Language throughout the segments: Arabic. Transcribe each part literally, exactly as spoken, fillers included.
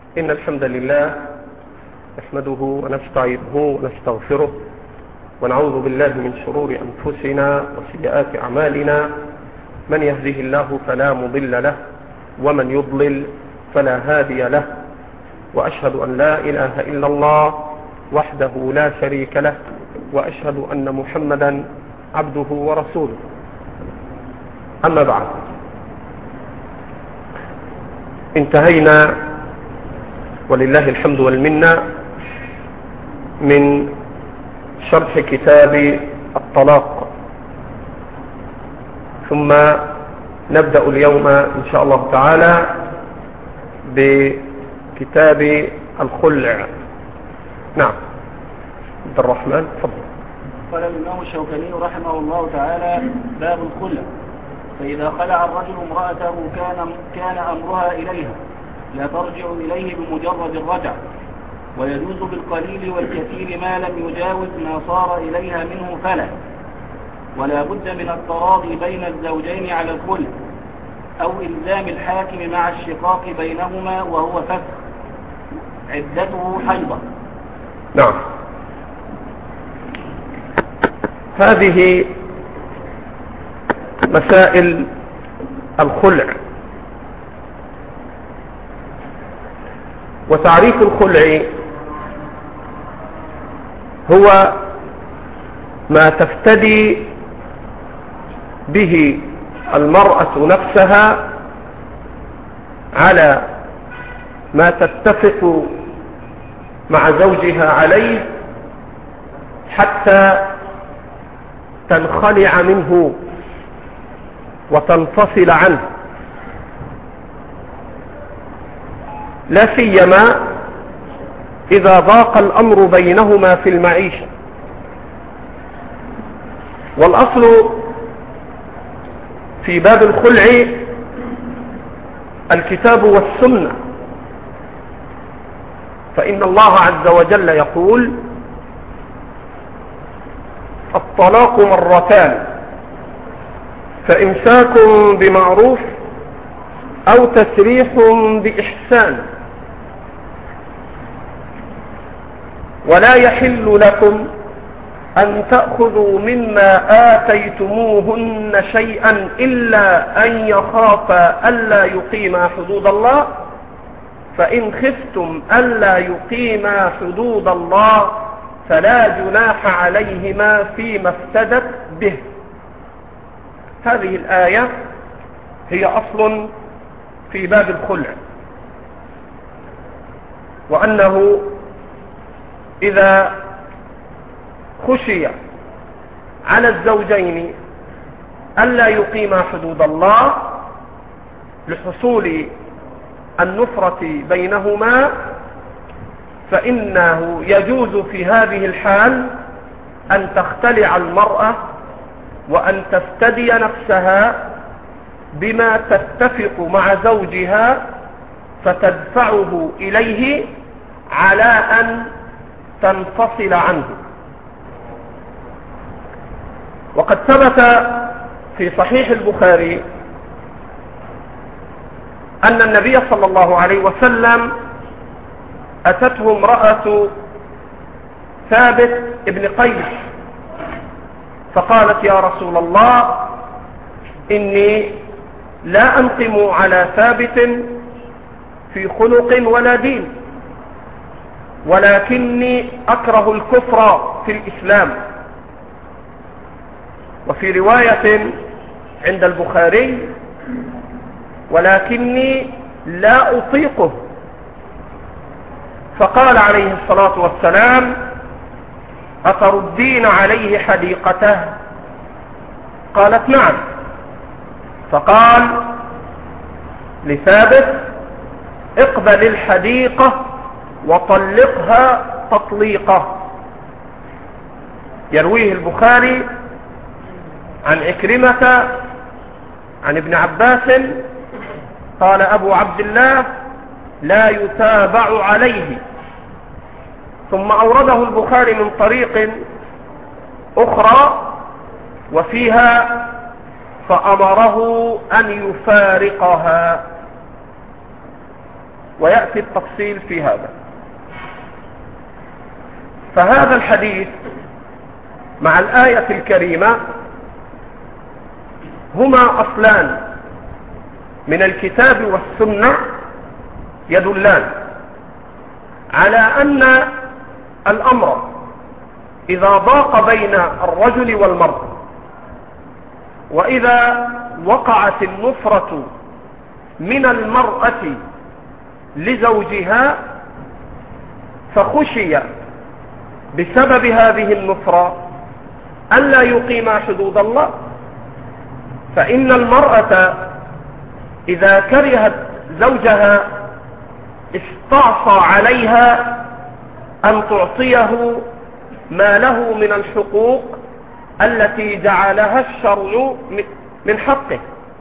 إن الحمد لله نحمده ونستعينه ونستغفره ونعوذ بالله من شرور أنفسنا وسيئات أعمالنا. من يهده الله فلا مضل له ومن يضلل فلا هادي له، وأشهد أن لا إله إلا الله وحده لا شريك له، وأشهد أن محمدا عبده ورسوله. أما بعد، انتهينا ولله الحمد والمنة من شرح كتاب الطلاق، ثم نبدأ اليوم إن شاء الله تعالى بكتاب الخلع. نعم، عبد الرحمن تفضل. قال الإمام الشوكاني رحمه الله تعالى: باب الخلع. فإذا خلع الرجل امرأته كان كان أمرها إليها، لا ترجع إليه بمجرد الرجع، ويجوز بالقليل والكثير ما لم يجاوز ما صار إليها منه فلا، ولا بد من التراضي بين الزوجين على الخلع، أو إلزام الحاكم مع الشقاق بينهما وهو فسخ، عدته حيضة. نعم، هذه مسائل الخلع. وتعريف الخلع هو ما تفتدي به المرأة نفسها على ما تتفق مع زوجها عليه حتى تنخلع منه وتنفصل عنه، لا سيما إذا ضاق الأمر بينهما في المعيشة. والأصل في باب الخلع الكتاب والسنة، فإن الله عز وجل يقول: الطلاق مرتان، فإمساك بمعروف أو تسريح بإحسان، ولا يحل لكم أن تأخذوا مما آتيتموهن شيئا إلا أن يخافا ألا يقيما حدود الله، فإن خفتم ألا يقيما حدود الله فلا جناح عليهما فيما افتدت به. هذه الآية هي أصل في باب الخلع، وأنه إذا خشي على الزوجين ألا يقيما حدود الله لحصول النفرة بينهما، فإنه يجوز في هذه الحال أن تختلع المرأة وأن تفتدي نفسها بما تتفق مع زوجها فتدفعه إليه على أن تنفصل عنه. وقد ثبت في صحيح البخاري أن النبي صلى الله عليه وسلم أتته امرأة ثابت ابن قيس فقالت: يا رسول الله، إني لا أنقم على ثابت في خلق ولا دين، ولكني أكره الكفر في الإسلام. وفي رواية عند البخاري: ولكني لا أطيقه. فقال عليه الصلاة والسلام: أتردين عليه حديقته؟ قالت: نعم. فقال لثابت: اقبل الحديقة وطلقها تطليقة. يرويه البخاري عن عكرمة عن ابن عباس قال أبو عبد الله: لا يتابع عليه. ثم أورده البخاري من طريق أخرى وفيها: فأمره أن يفارقها. ويأتي التفصيل في هذا. فهذا الحديث مع الآية الكريمة هما أصلان من الكتاب والسنة يدلان على أن الأمر إذا ضاق بين الرجل والمرأة، وإذا وقعت النفرة من المرأة لزوجها فخشي بسبب هذه النفرة ألا يقيم حدود الله، فإن المرأة إذا كرهت زوجها استعصى عليها أن تعطيه ما له من الحقوق التي جعلها الشرع من حقه.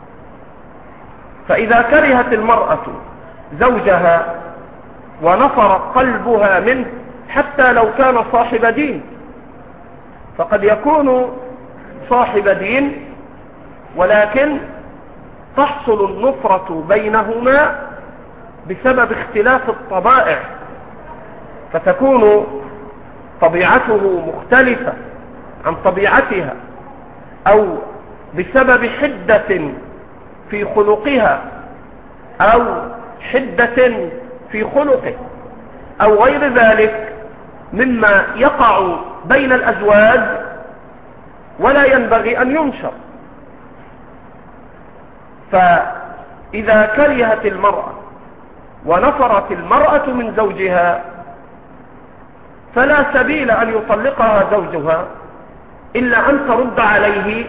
فإذا كرهت المرأة زوجها ونفر قلبها منه حتى لو كان صاحب دين، فقد يكون صاحب دين ولكن تحصل النفرة بينهما بسبب اختلاف الطبائع، فتكون طبيعته مختلفة عن طبيعتها، أو بسبب حدة في خلقها أو حدة في خلقه أو غير ذلك مما يقع بين الأزواج ولا ينبغي أن ينشر. فإذا كرهت المرأة ونفرت المرأة من زوجها فلا سبيل أن يطلقها زوجها إلا أن ترد عليه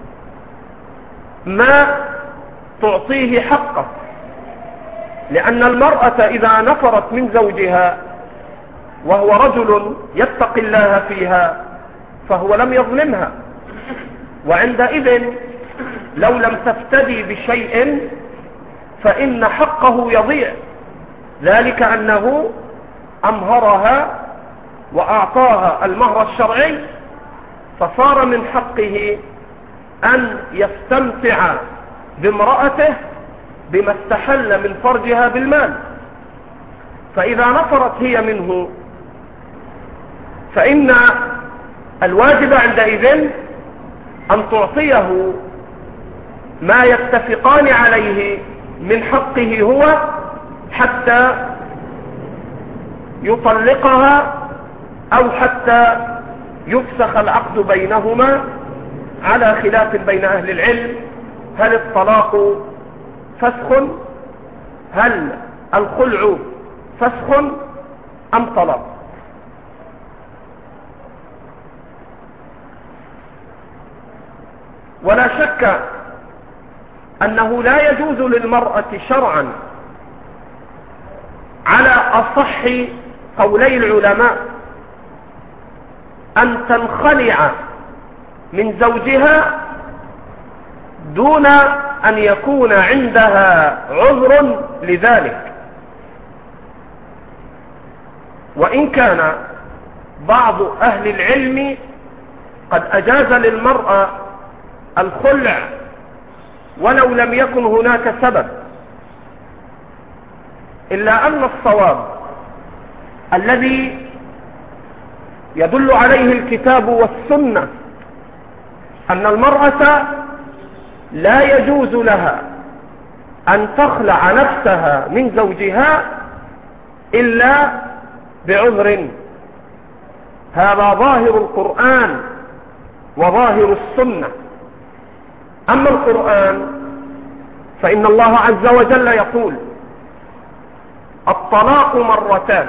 ما تعطيه حقه، لأن المرأة إذا نفرت من زوجها وهو رجل يتقي الله فيها فهو لم يظلمها، وعندئذ لو لم تفتدي بشيء فإن حقه يضيع، ذلك أنه أمهرها وأعطاها المهر الشرعي، فصار من حقه أن يستمتع بامرأته بما استحل من فرجها بالمال. فإذا نفرت هي منه فإن الواجب عندئذ أن تعطيه ما يتفقان عليه من حقه هو حتى يطلقها أو حتى يفسخ العقد بينهما، على خلاف بين أهل العلم: هل الطلاق فسخ؟ هل الخلع فسخ أم طلاق؟ ولا شك أنه لا يجوز للمرأة شرعا على أصح قولي العلماء أن تنخلع من زوجها دون أن يكون عندها عذر لذلك. وإن كان بعض أهل العلم قد أجاز للمرأة الخلع ولو لم يكن هناك سبب، إلا أن الصواب الذي يدل عليه الكتاب والسنة أن المرأة لا يجوز لها أن تخلع نفسها من زوجها إلا بعذر. هذا ظاهر القرآن وظاهر السنة. أما القرآن فإن الله عز وجل يقول: الطلاق مرتان،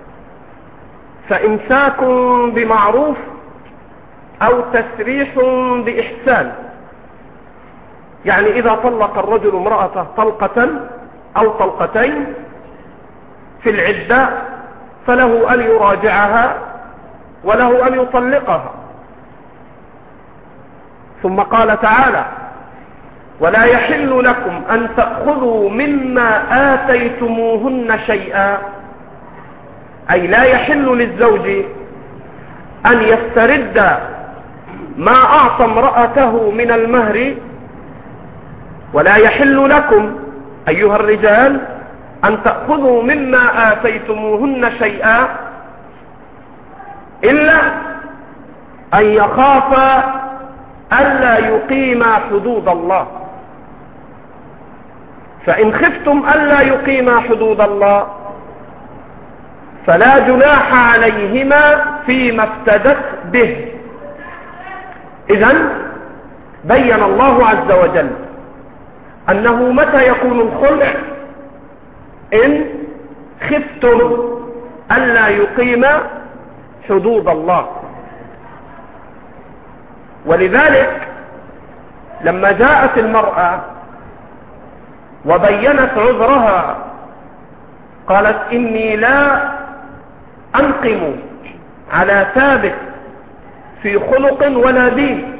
فإمساك بمعروف أو تسريح بإحسان. يعني إذا طلق الرجل امرأته طلقة أو طلقتين في العدة فله أن يراجعها وله أن يطلقها. ثم قال تعالى: ولا يحل لكم أن تأخذوا مما آتيتموهن شيئا، أي لا يحل للزوج أن يسترد ما أعطى امرأته من المهر، ولا يحل لكم أيها الرجال أن تأخذوا مما آتيتموهن شيئا إلا أن يخافا ألا يقيما حدود الله. فإن خفتم ألا يقيما حدود الله فلا جناح عليهما فيما افتدت به. إذن بين الله عز وجل أنه متى يكون الخلع؟ إن خفتم ألا يقيم حدود الله. ولذلك لما جاءت المرأة وبينت عذرها قالت إني لا أنقم على ثابت في خلق ولا دين،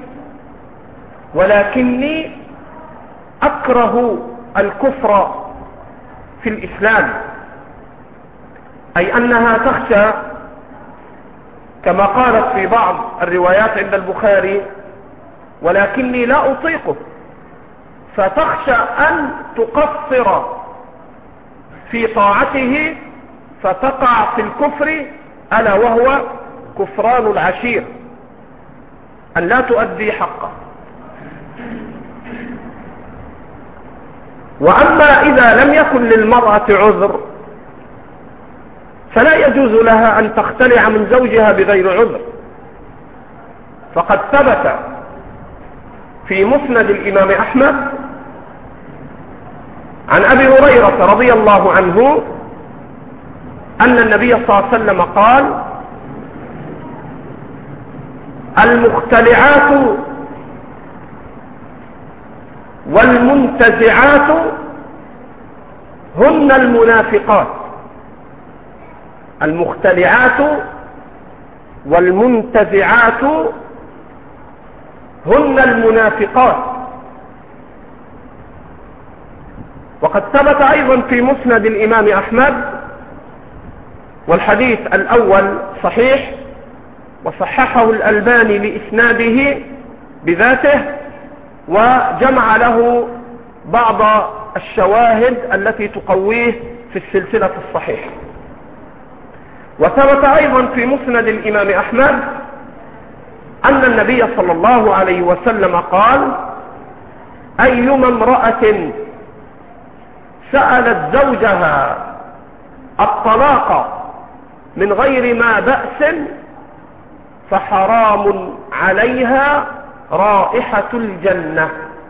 ولكني أكره الكفر في الإسلام، أي أنها تخشى كما قالت في بعض الروايات عند البخاري ولكني لا أطيقه، فتخشى أن تقصر في طاعته فتقع في الكفر، ألا وهو كفران العشير، أن لا تؤدي حقه. وأما إذا لم يكن للمرأة عذر فلا يجوز لها أن تختلع من زوجها بغير عذر، فقد ثبت في مسند الإمام أحمد عن أبي هريرة رضي الله عنه أن النبي صلى الله عليه وسلم قال: المختلعات والمنتزعات هن المنافقات. المختلعات والمنتزعات هن المنافقات. وقد ثبت أيضا في مسند الإمام أحمد، والحديث الأول صحيح وصححه الألباني لإسناده بذاته، وجمع له بعض الشواهد التي تقويه في السلسلة الصحيحة. وثبت أيضا في مسند الإمام أحمد أن النبي صلى الله عليه وسلم قال: أيما امرأة سألت زوجها الطلاق من غير ما بأس فحرام عليها رائحة الجنة.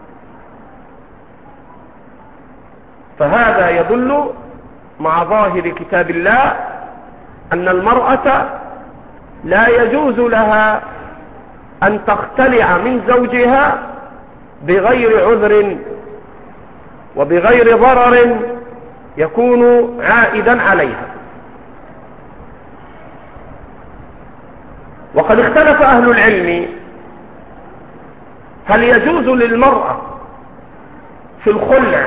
فهذا يدل مع ظاهر كتاب الله أن المرأة لا يجوز لها أن تختلع من زوجها بغير عذر وبغير ضرر يكون عائدا عليها. وقد اختلف أهل العلم هل يجوز للمرأة في الخلع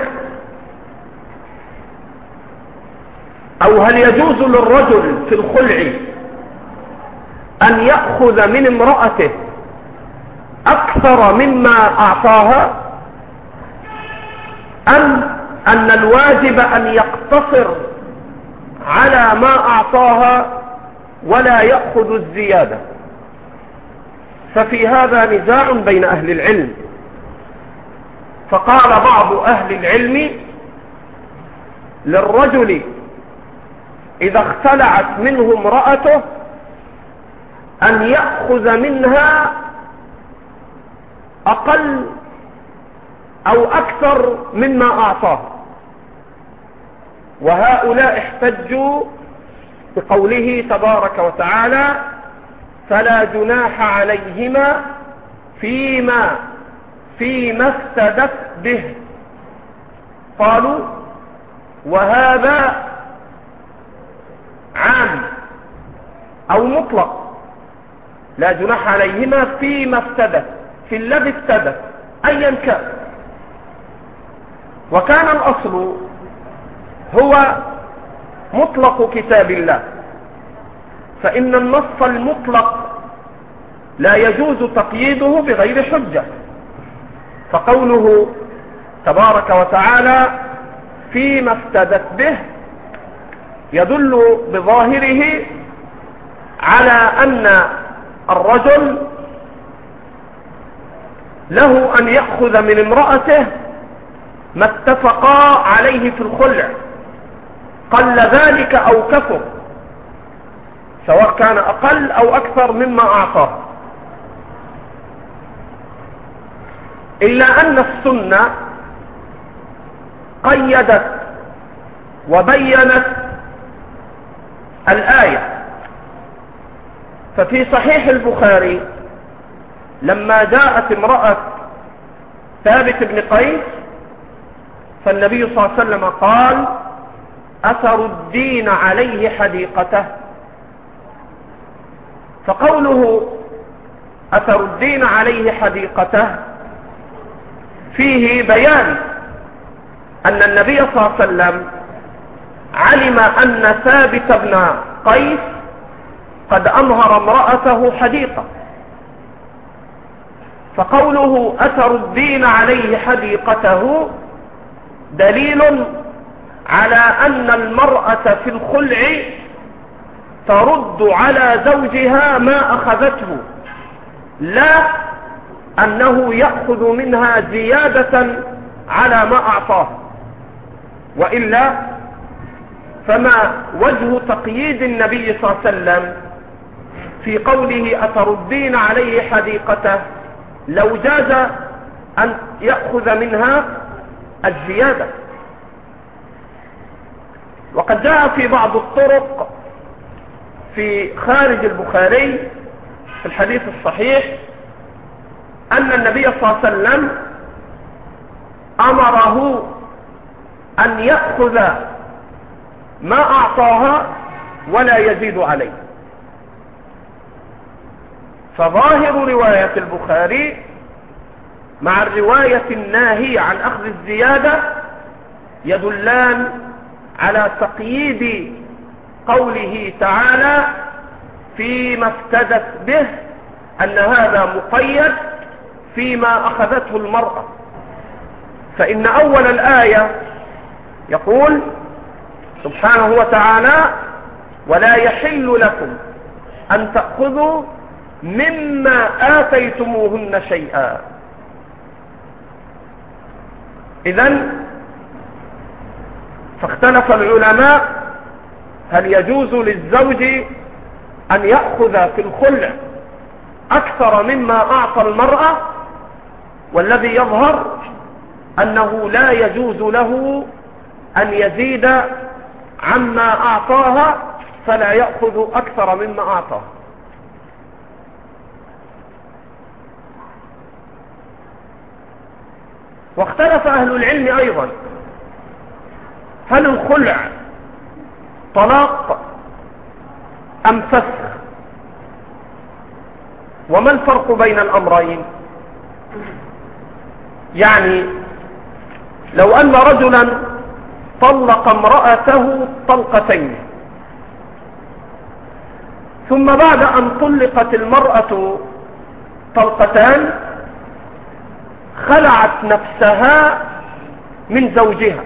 أو هل يجوز للرجل في الخلع أن يأخذ من امرأته أكثر مما أعطاها، أم أن الواجب أن يقتصر على ما أعطاها ولا يأخذ الزيادة؟ ففي هذا نزاع بين أهل العلم. فقال بعض أهل العلم: للرجل إذا اختلعت منه امرأته أن يأخذ منها أقل أو أكثر مما أعطاه. وهؤلاء احتجوا بقوله تبارك وتعالى: فلا جناح عليهما فيما فيما افتدت به. قالوا وهذا عام أو مطلق، لا جناح عليهما فيما افتدت، في الذي افتدت أيا كان. وكان الأصل هو مطلق كتاب الله، فإن النص المطلق لا يجوز تقييده بغير حجة. فقوله تبارك وتعالى فيما افتدت به يدل بظاهره على أن الرجل له أن يأخذ من امرأته ما اتفقا عليه في الخلع، قل ذلك أو كثر، سواء كان أقل أو أكثر مما أعطاه. إلا أن السنة قيدت وبينت الآية. ففي صحيح البخاري لما جاءت امرأة ثابت بن قيس فالنبي صلى الله عليه وسلم قال: أتردين عليه حديقته؟ فقوله أتردين عليه حديقته فيه بيان أن النبي صلى الله عليه وسلم علم أن ثابت بن قيس قد أمهر امرأته حديقة، فقوله أتردين عليه حديقته دليل على أن المرأة في الخلع ترد على زوجها ما أخذته، لا أنه يأخذ منها زيادة على ما أعطاه. وإلا فما وجه تقييد النبي صلى الله عليه وسلم في قوله أتردين عليه حديقته لو جاز أن يأخذ منها الزيادة؟ وقد جاء في بعض الطرق في خارج البخاري في الحديث الصحيح أن النبي صلى الله عليه وسلم أمره أن يأخذ ما أعطاها ولا يزيد عليه. فظاهر رواية البخاري مع الرواية الناهية عن أخذ الزيادة يدلان على تقييد قوله تعالى فيما افتدت به، أن هذا مقيد فيما أخذته المرأة. فإن أول الآية يقول سبحانه وتعالى: ولا يحل لكم أن تأخذوا مما آتيتموهن شيئا. إذن فاختلف العلماء هل يجوز للزوج أن يأخذ في الخلع أكثر مما أعطى المرأة، والذي يظهر أنه لا يجوز له أن يزيد عما أعطاها، فلا يأخذ أكثر مما أعطاه. واختلف أهل العلم أيضا هل الخلع طلاق أم فسخ، وما الفرق بين الأمرين؟ يعني لو أن رجلا طلق امرأته طلقتين، ثم بعد أن طلقت المرأة طلقتان خلعت نفسها من زوجها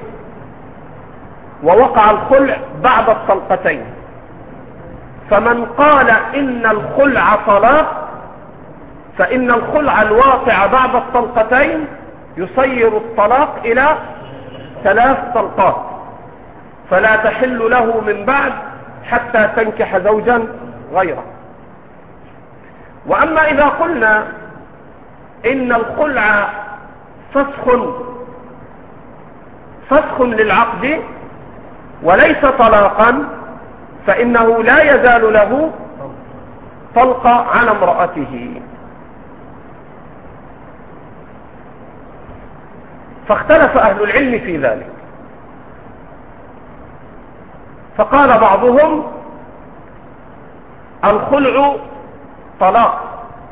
ووقع الخلع بعد الطلقتين، فمن قال إن الخلع طلاق فإن الخلع الواقع بعد الطلقتين يصير الطلاق إلى ثلاث طلقات، فلا تحل له من بعد حتى تنكح زوجا غيره. وأما إذا قلنا إن الخلع فسخ فسخ للعقد وليس طلاقا، فإنه لا يزال له طلق على امرأته. فاختلف أهل العلم في ذلك، فقال بعضهم الخلع طلاق،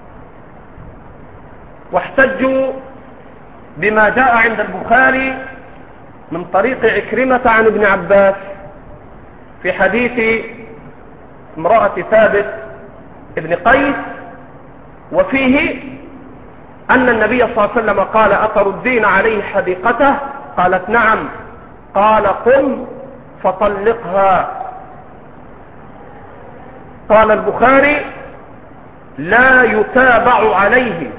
واحتجوا بما جاء عند البخاري من طريق عكرمة عن ابن عباس في حديث امرأة ثابت ابن قيس، وفيه أن النبي صلى الله عليه وسلم قال أتردين عليه حديقته؟ قالت نعم. قال قم فطلقها قال البخاري لا يتابع عليه.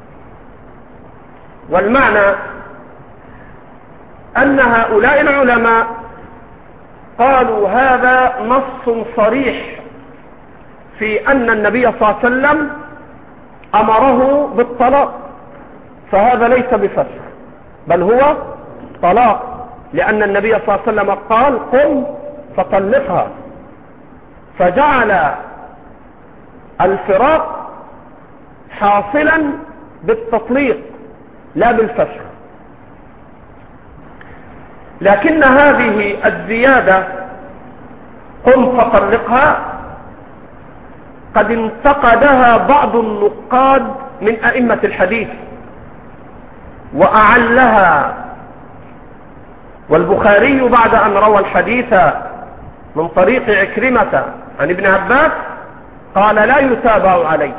والمعنى أن هؤلاء العلماء قالوا هذا نص صريح في أن النبي صلى الله عليه وسلم أمره بالطلاق، فهذا ليس بفسخ بل هو طلاق، لأن النبي صلى الله عليه وسلم قال قم فطلقها، فجعل الفراق حاصلا بالتطليق لا بالفسخ. لكن هذه الزيادة قم فطلقها قد انتقدها بعض النقاد من أئمة الحديث وأعلها، والبخاري بعد أن روى الحديث من طريق عكرمة عن ابن عباس قال لا يتابع عليه.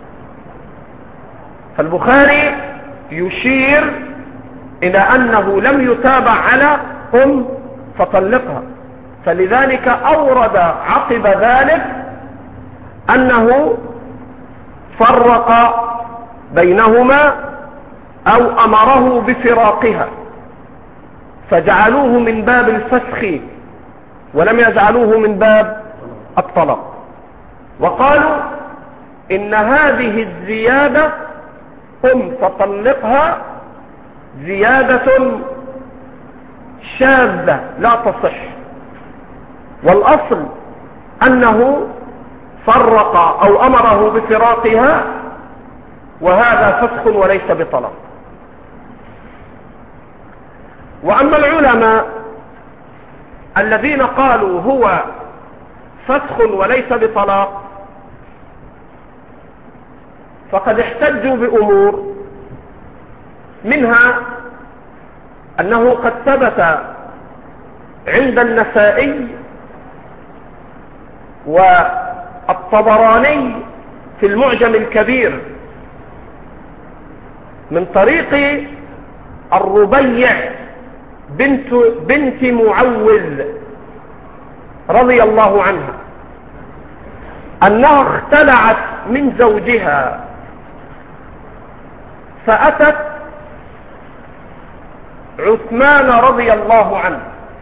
فالبخاري يشير إلى أنه لم يتابع على قم فطلقها، فلذلك أورد عقب ذلك أنه فرق بينهما أو أمره بفراقها، فجعلوه من باب الفسخ ولم يجعلوه من باب الطلاق، وقالوا إن هذه الزيادة قم فطلقها زيادة شاذة لا تصح، والأصل أنه فرق أو أمره بفراقها، وهذا فسخ وليس بطلاق. وأما العلماء الذين قالوا هو فسخ وليس بطلاق فقد احتجوا بأمور، منها أنه قد ثبت عند النسائي والطبراني في المعجم الكبير من طريق الربيع بنت, بنت معوذ رضي الله عنها أنها اختلعت من زوجها فأتت عثمان رضي الله عنه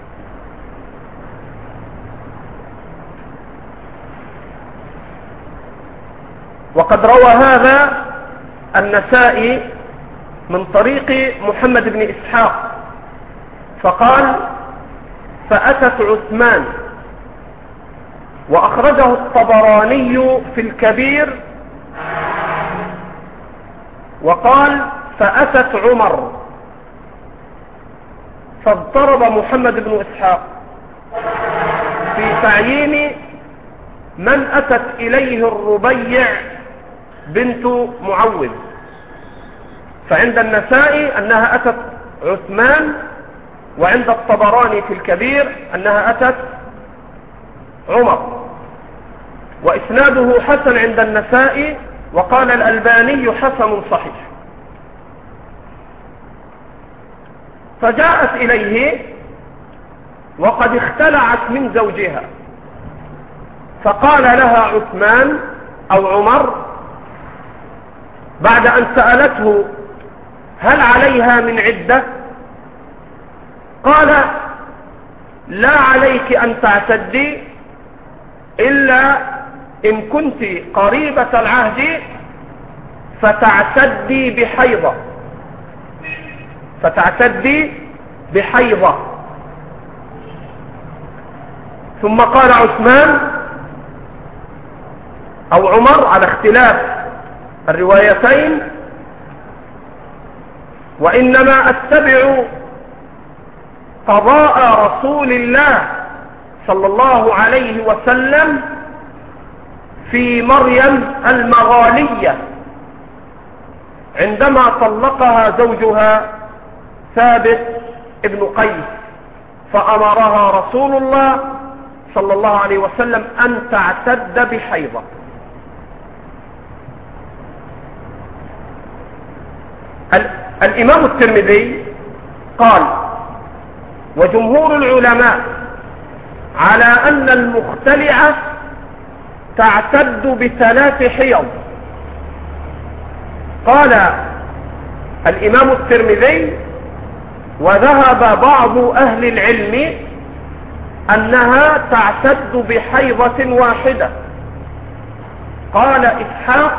وقد روى هذا النسائي من طريق محمد بن إسحاق فقال فأتت عثمان، وأخرجه الطبراني في الكبير وقال فأتت عمر، فاضطرب محمد بن إسحاق في تعيين من أتت إليه الربيع بنت معوذ، فعند النسائي أنها أتت عثمان، وعند الطبراني في الكبير أنها أتت عمر، وإسناده حسن عند النسائي، وقال الألباني حسن صحيح. فجاءت إليه وقد اختلعت من زوجها، فقال لها عثمان أو عمر بعد أن سألته هل عليها من عدة؟ قال لا عليك أن تعتدي إلا إن كنت قريبة العهد فتعتدي بحيضة فتعتدي بحيضة ثم قال عثمان أو عمر على اختلاف الروايتين وإنما أتبع قضاء رسول الله صلى الله عليه وسلم في مريم المغالية عندما طلقها زوجها ثابت ابن قيس، فأمرها رسول الله صلى الله عليه وسلم أن تعتد بحيضة. الإمام الترمذي قال وجمهور العلماء على أن المختلعة تعتد بثلاث حيض. قال الإمام الترمذي: وذهب بعض أهل العلم أنها تعتد بحيضة واحدة. قال إسحاق: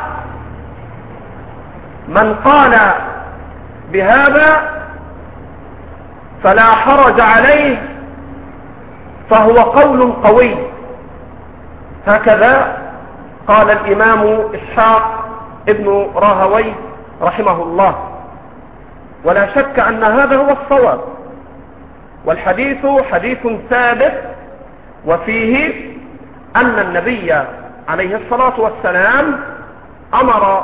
من قال بهذا فلا حرج عليه، فهو قول قوي. هكذا قال الإمام إسحاق ابن راهويه رحمه الله. ولا شك أن هذا هو الصواب، والحديث حديث ثابت، وفيه أن النبي عليه الصلاة والسلام أمر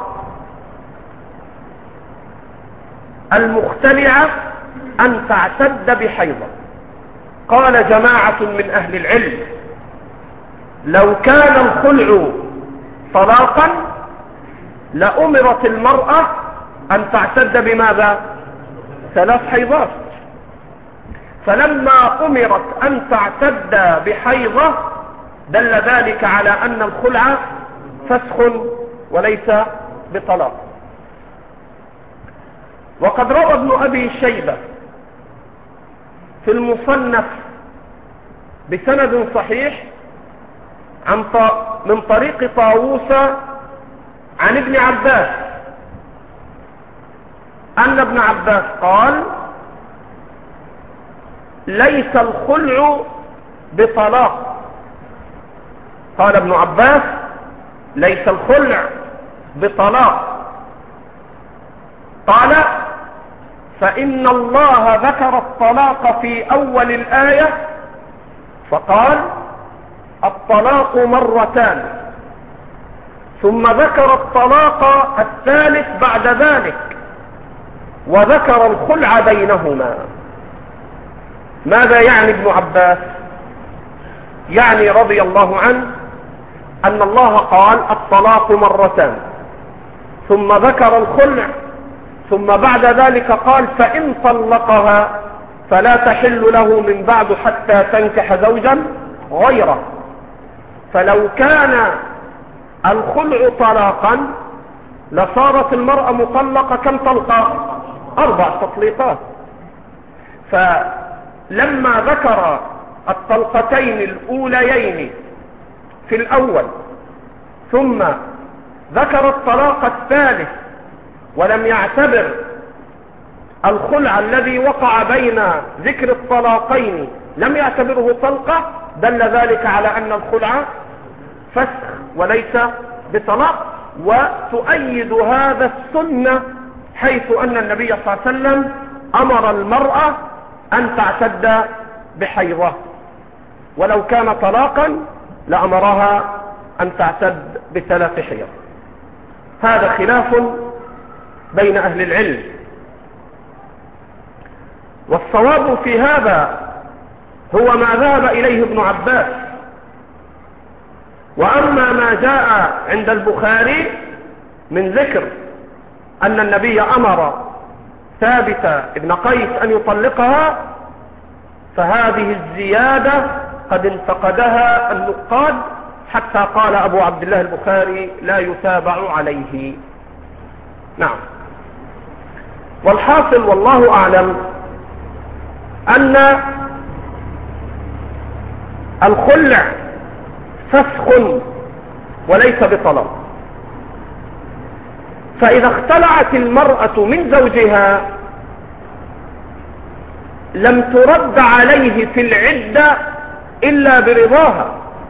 المختلعة أن تعتد بحيضة. قال جماعة من أهل العلم: لو كان الخلع طلاقا لأمرت المرأة أن تعتد بماذا؟ ثلاث حيضات. فلما أمرت أن تعتد بحيضة دل ذلك على أن الخلع فسخ وليس بطلاق. وقد روى ابن أبي شيبة في المصنف بسند صحيح عن من طريق طاووس عن ابن عباس أن ابن عباس قال: ليس الخلع بطلاق. قال ابن عباس: ليس الخلع بطلاق. قال: فإن الله ذكر الطلاق في أول الآية فقال: الطلاق مرتان، ثم ذكر الطلاق الثالث بعد ذلك وذكر الخلع بينهما. ماذا يعني ابن عباس؟ يعني رضي الله عنه أن الله قال الطلاق مرتان، ثم ذكر الخلع، ثم بعد ذلك قال: فإن طلقها فلا تحل له من بعد حتى تنكح زوجا غيره. فلو كان الخلع طلاقا لصارت المرأة مطلقة كم طلقة؟ أربع تطليقات. فلما ذكر الطلقتين الأوليين في الأول ثم ذكر الطلاق الثالث ولم يعتبر الخلع الذي وقع بين ذكر الطلاقين لم يعتبره طلقة، دل ذلك على أن الخلع فسخ وليس بطلاق. وتؤيد هذا السنة حيث أن النبي صلى الله عليه وسلم أمر المرأة أن تعتد بحيضة، ولو كان طلاقا لأمرها أن تعتد بثلاث حيض. هذا خلاف بين أهل العلم، والصواب في هذا هو ما ذهب إليه ابن عباس. وأما ما جاء عند البخاري من ذكر أن النبي أمر ثابت ابن قيس أن يطلقها، فهذه الزيادة قد انتقدها النقاد حتى قال أبو عبد الله البخاري: لا يتابع عليه. نعم. والحاصل والله أعلم أن الخلع فسخ وليس بطلاق. فإذا اختلعت المرأة من زوجها لم ترد عليه في العدة إلا برضاها،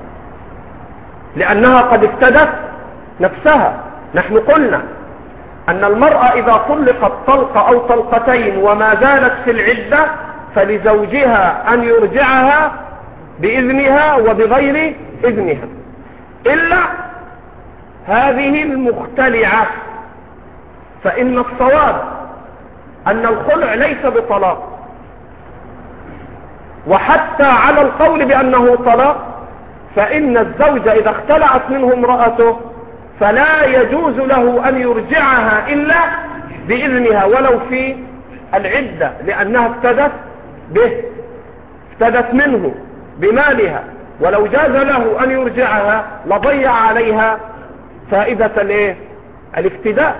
لأنها قد افتدت نفسها. نحن قلنا أن المرأة إذا طلقت طلقة أو طلقتين وما زالت في العدة فلزوجها أن يرجعها بإذنها وبغير إذنها، إلا هذه المختلعة، فإن الصواب أن الخلع ليس بطلاق. وحتى على القول بأنه طلاق، فإن الزوج إذا اختلعت منه امرأته فلا يجوز له أن يرجعها إلا بإذنها ولو في العدة، لأنها افتدت به، افتدت منه بمالها ولو جاز له أن يرجعها لضيع عليها فائدة الايه الافتداء.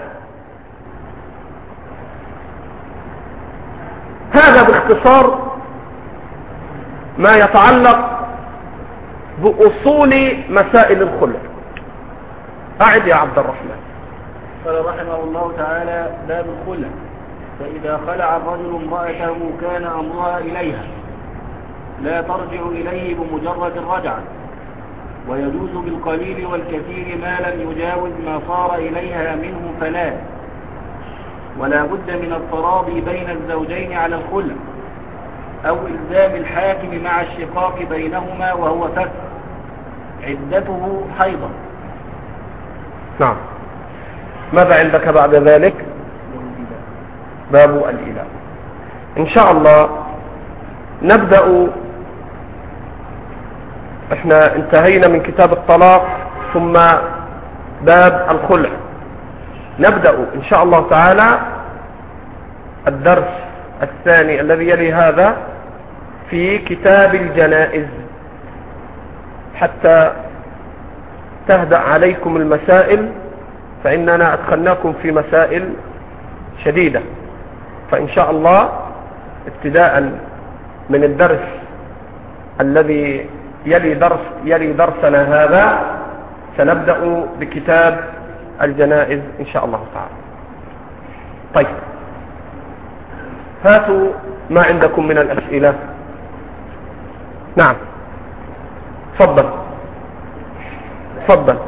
هذا باختصار ما يتعلق بأصول مسائل الخلع. أعد يا عبد الرحمن. قال رحمه الله تعالى: باب الخلع. فإذا خلع الرجل امرأته كان أمرها إليها، لا ترجع إليه بمجرد الرجعة، ويجوز بالقليل والكثير ما لم يجاوز ما صار إليها منه فلا، ولا بد من التراضي بين الزوجين على الخلع، أو إلزام الحاكم مع الشقاق بينهما وهو فك عدته حيضا. نعم. ماذا عندك بعد ذلك؟ باب الإله. إن شاء الله نبدأ. احنا انتهينا من كتاب الطلاق ثم باب الخلع. نبدأ إن شاء الله تعالى الدرس الثاني الذي يلي هذا في كتاب الجنائز، حتى تهدأ عليكم المسائل، فإننا أدخلناكم في مسائل شديدة. فإن شاء الله ابتداء من الدرس الذي يلي درس يلي درسنا هذا سنبدأ بكتاب الجنائز إن شاء الله تعالى. طيب، هاتوا ما عندكم من الأسئلة. نعم، تفضل تفضل.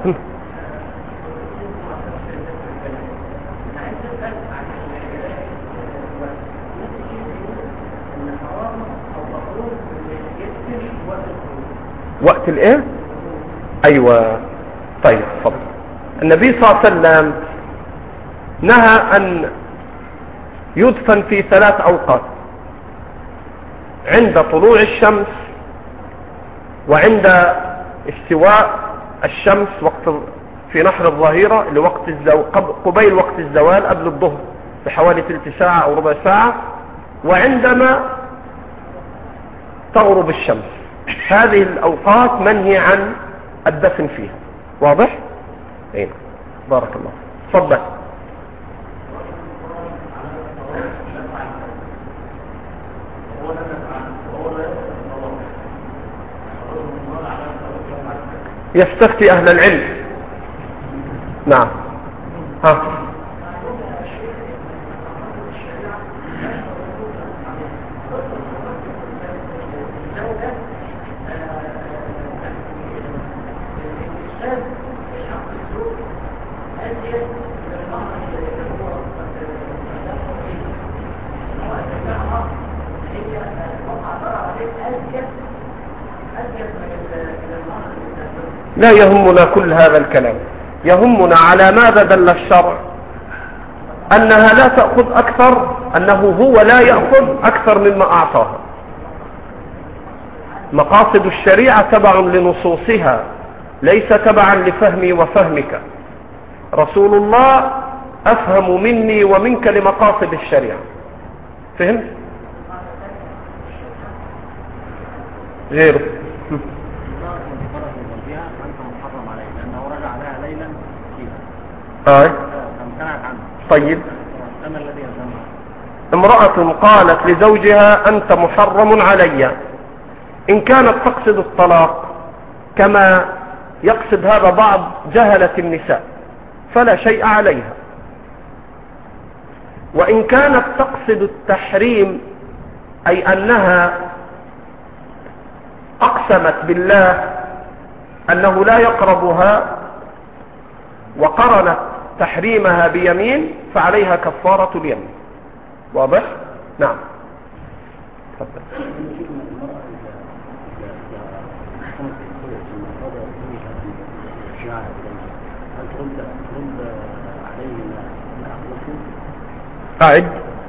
وقت الايه؟ ايوه. طيب تفضل. النبي صلى الله عليه وسلم نهى ان يدفن في ثلاث اوقات: عند طلوع الشمس، وعند استواء الشمس وقت في نحر الظهيرة لوقت الزو... قبيل وقت الزوال قبل الظهر بحوالي ثلث ساعة او ربع ساعة، وعندما تغرب الشمس. هذه الأوقات منهي عن الدفن فيها. واضح؟ ايه، بارك الله. تفضل. يستفتي أهل العلم. نعم. ها. لا يهمنا كل هذا الكلام، يهمنا على ماذا دل الشرع، أنها لا تأخذ أكثر، أنه هو لا يأخذ أكثر مما أعطاها. مقاصد الشريعة تبع لنصوصها، ليس تبعا لفهمي وفهمك. رسول الله أفهم مني ومنك لمقاصد الشريعة. فهمت؟ غيره. آه. طيب، امرأة قالت لزوجها أنت محرم علي، إن كانت تقصد الطلاق كما يقصد هذا بعض جهلة النساء فلا شيء عليها، وإن كانت تقصد التحريم أي أنها أقسمت بالله أنه لا يقربها وقرنت تحريمها بيمين فعليها كفارة اليمين. واضح؟ نعم. تفضل. قاعد.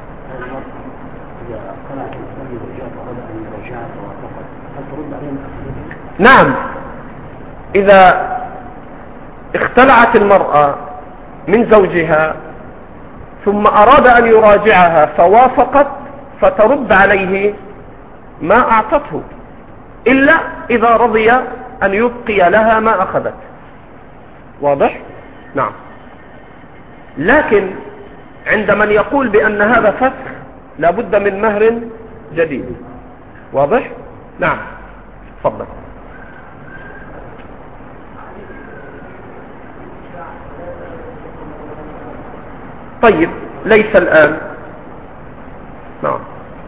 نعم، إذا اختلعت المرأة من زوجها ثم أراد أن يراجعها فوافقت فترد عليه ما أعطته، إلا إذا رضي أن يبقي لها ما أخذت. واضح؟ نعم. لكن عند من يقول بأن هذا فسخ لابد من مهر جديد. واضح؟ نعم. تفضل. طيب ليس الآن. نعم.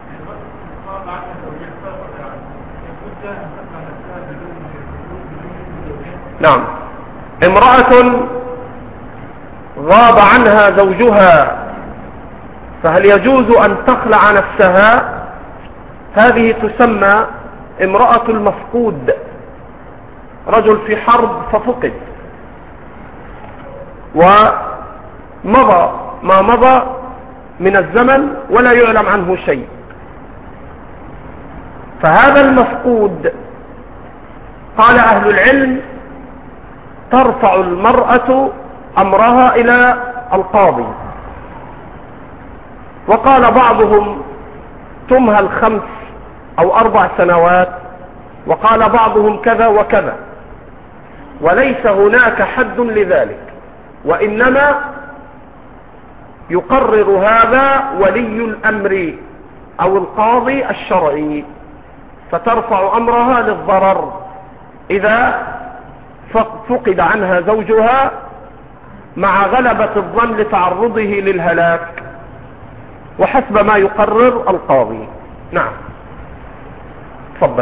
نعم. امرأة غاب عنها زوجها فهل يجوز أن تخلع نفسها؟ هذه تسمى امرأة المفقود. رجل في حرب ففقد ومضى ما مضى من الزمن ولا يعلم عنه شيء، فهذا المفقود قال أهل العلم ترفع المرأة أمرها إلى القاضي، وقال بعضهم تمهل خمس أو أربع سنوات، وقال بعضهم كذا وكذا، وليس هناك حد لذلك، وإنما يقرر هذا ولي الأمر أو القاضي الشرعي، فترفع أمرها للضرر إذا فقد عنها زوجها مع غلبة الظن لتعرضه للهلاك وحسب ما يقرر القاضي. نعم. تفضل.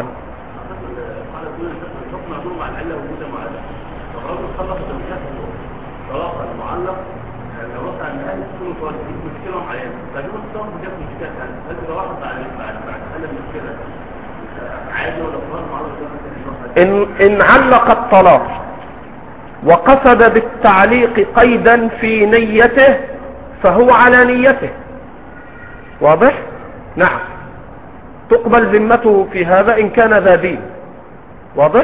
إن, إن علق الطلاق وقصد بالتعليق قيدا في نيته فهو على نيته. واضح؟ نعم. تقبل ذمته في هذا إن كان ذا دين. واضح؟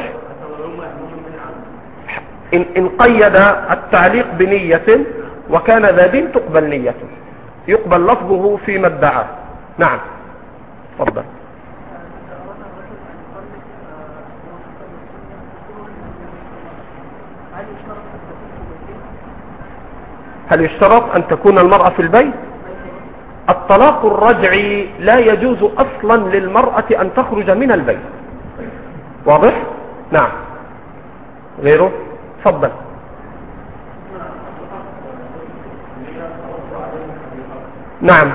إن, إن قيد التعليق بنية وكان ذا دين تقبل نيته، يقبل لفظه فيما ادعاه. نعم. تفضل. هل يشترط أن تكون المرأة في البيت؟ الطلاق الرجعي لا يجوز أصلا للمرأة أن تخرج من البيت. واضح؟ نعم. غيره؟ تفضل. نعم.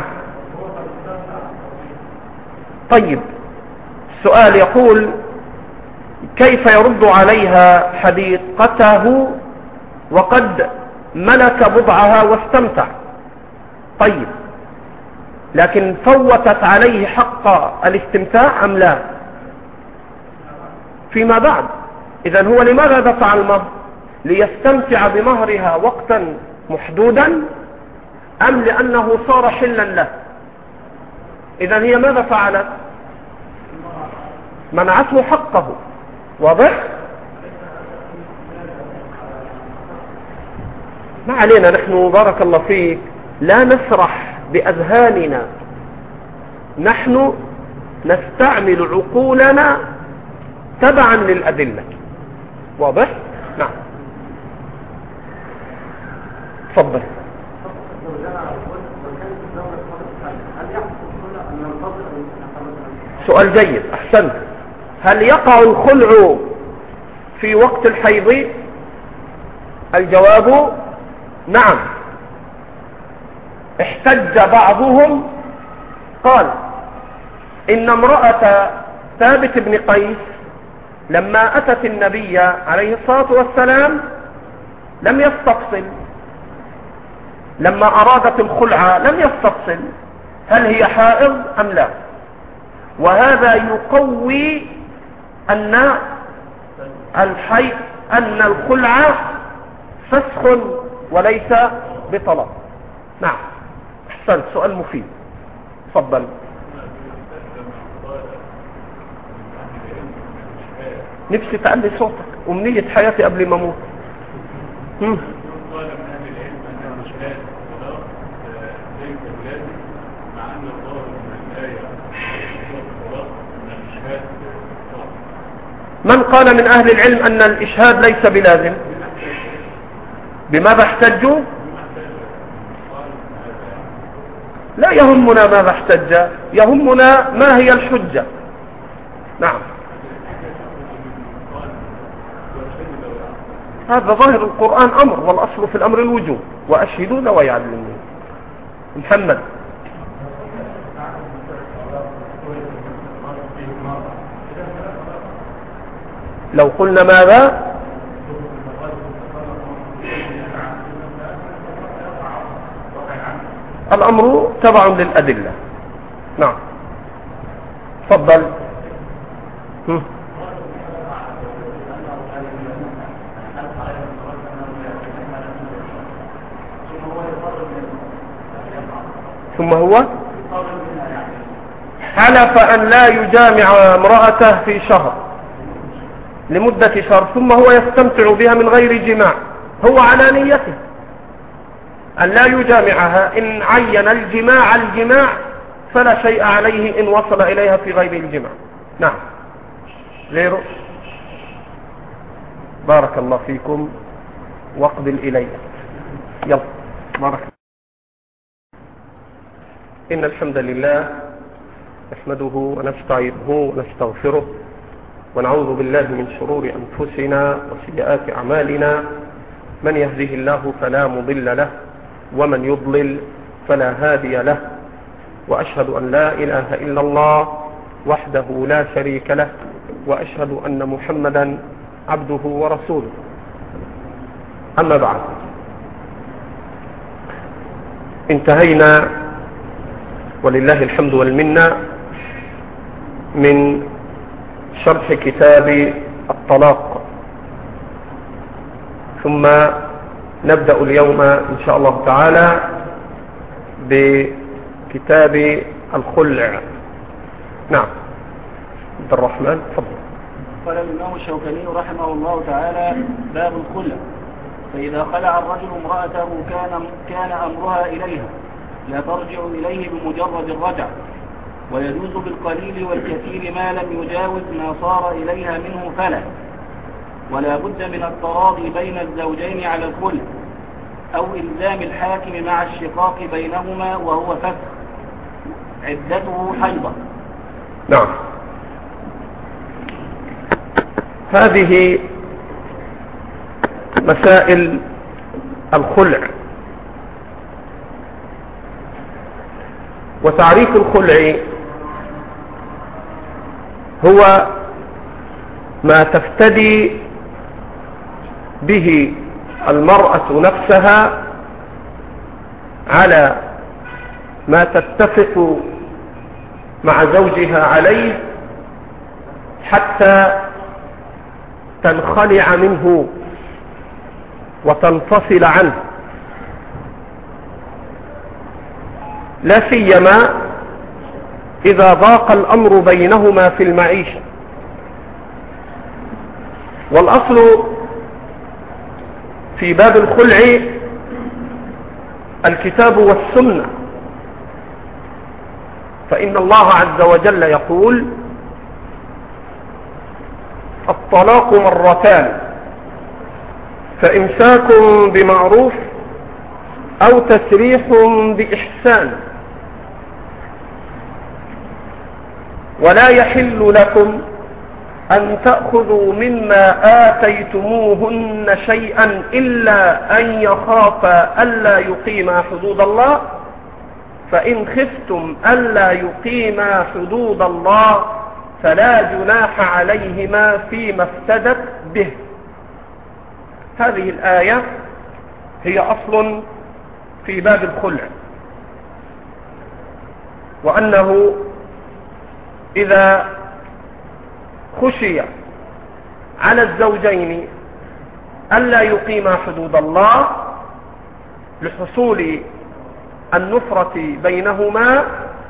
طيب السؤال يقول كيف يرد عليها حديقته وقد ملك بضعها واستمتع؟ طيب لكن فوتت عليه حق الاستمتاع أم لا فيما بعد؟ إذن هو لماذا دفع المهر؟ ليستمتع بمهرها وقتا محدودا أم لأنه صار حلا له؟ إذن هي ماذا فعلت؟ منعته حقه. واضح؟ ما علينا نحن بارك الله فيك لا نسرح بأذهاننا، نحن نستعمل عقولنا تبعا للأدلة. واضح؟ نعم. تفضل. سؤال جيد، أحسنت. هل يقع الخلع في وقت الحيض؟ الجواب نعم. احتج بعضهم قال إن امرأة ثابت بن قيس لما أتت النبي عليه الصلاة والسلام لم يستفصل، لما أرادت الخلع لم يستفصل هل هي حائض أم لا، وهذا يقوي أن الحي أن الخلع فسخ وليس بطلاق. نعم. أحسنت، سؤال مفيد. تفضل. نفسي تعلي صوتك، أمنية حياتي قبل ما أموت. هم. من قال من أهل العلم أن الإشهاد ليس بلازم؟ بماذا احتجوا؟ لا يهمنا ماذا احتج، يهمنا ما هي الحجة. نعم، هذا ظاهر القرآن أمر، والأصل في الأمر الوجوب، وأشهدوا ذوي عدل منكم. محمد. لو قلنا ماذا؟ الأمر تبع للأدلة. نعم، تفضل. ثم هو حلف أن لا يجامع امرأته في شهر لمدة شهر، ثم هو يستمتع بها من غير جماع، هو على نيته أن لا يجامعها. إن عين الجماع الجماع فلا شيء عليه إن وصل إليها في غير الجماع. نعم، غيره. بارك الله فيكم، واقبل إلي. يلا، بارك. إن الحمد لله نحمده ونستعينه ونستغفره، ونعوذ بالله من شرور أنفسنا وسيئات أعمالنا. من يهده الله فلا مضل له، ومن يضلل فلا هادي له. وأشهد أن لا إله إلا الله وحده لا شريك له، وأشهد أن محمدا عبده ورسوله. أما بعد، انتهينا ولله الحمد والمنة من شرح كتاب الطلاق، ثم نبدأ اليوم إن شاء الله تعالى بكتاب الخلع. نعم، عبد الرحمن، تفضل. قال الإمام الشوكاني رحمه الله تعالى: باب الخلع. فإذا خلع الرجل امرأته كان كان أمرها إليها، لا ترجع إليه بمجرد الرجع، ويجوز بالقليل والكثير ما لم يجاوز ما صار إليها منه فلا، ولا بد من التراضي بين الزوجين على الخلع، أو إلزام الحاكم مع الشقاق بينهما وهو فسخ، عدته حيضة. نعم، هذه مسائل الخلع. وتعريف الخلع هو ما تفتدي به المرأة نفسها على ما تتفق مع زوجها عليه حتى تنخلع منه وتنفصل عنه، لا سيما إذا ضاق الأمر بينهما في المعيشة. والأصل في باب الخلع الكتاب والسنة، فإن الله عز وجل يقول: الطلاق مرتان، فإمساك بمعروف أو تسريح بإحسان، ولا يحل لكم أن تأخذوا مما آتيتموهن شيئا إلا أن يخافا ألا يقيما حدود الله، فإن خفتم ألا يقيما حدود الله فلا جناح عليهما فيما افتدت به. هذه الآية هي أصل في باب الخلع، وأنه إذا خشي على الزوجين ألا يقيما حدود الله لحصول النفرة بينهما،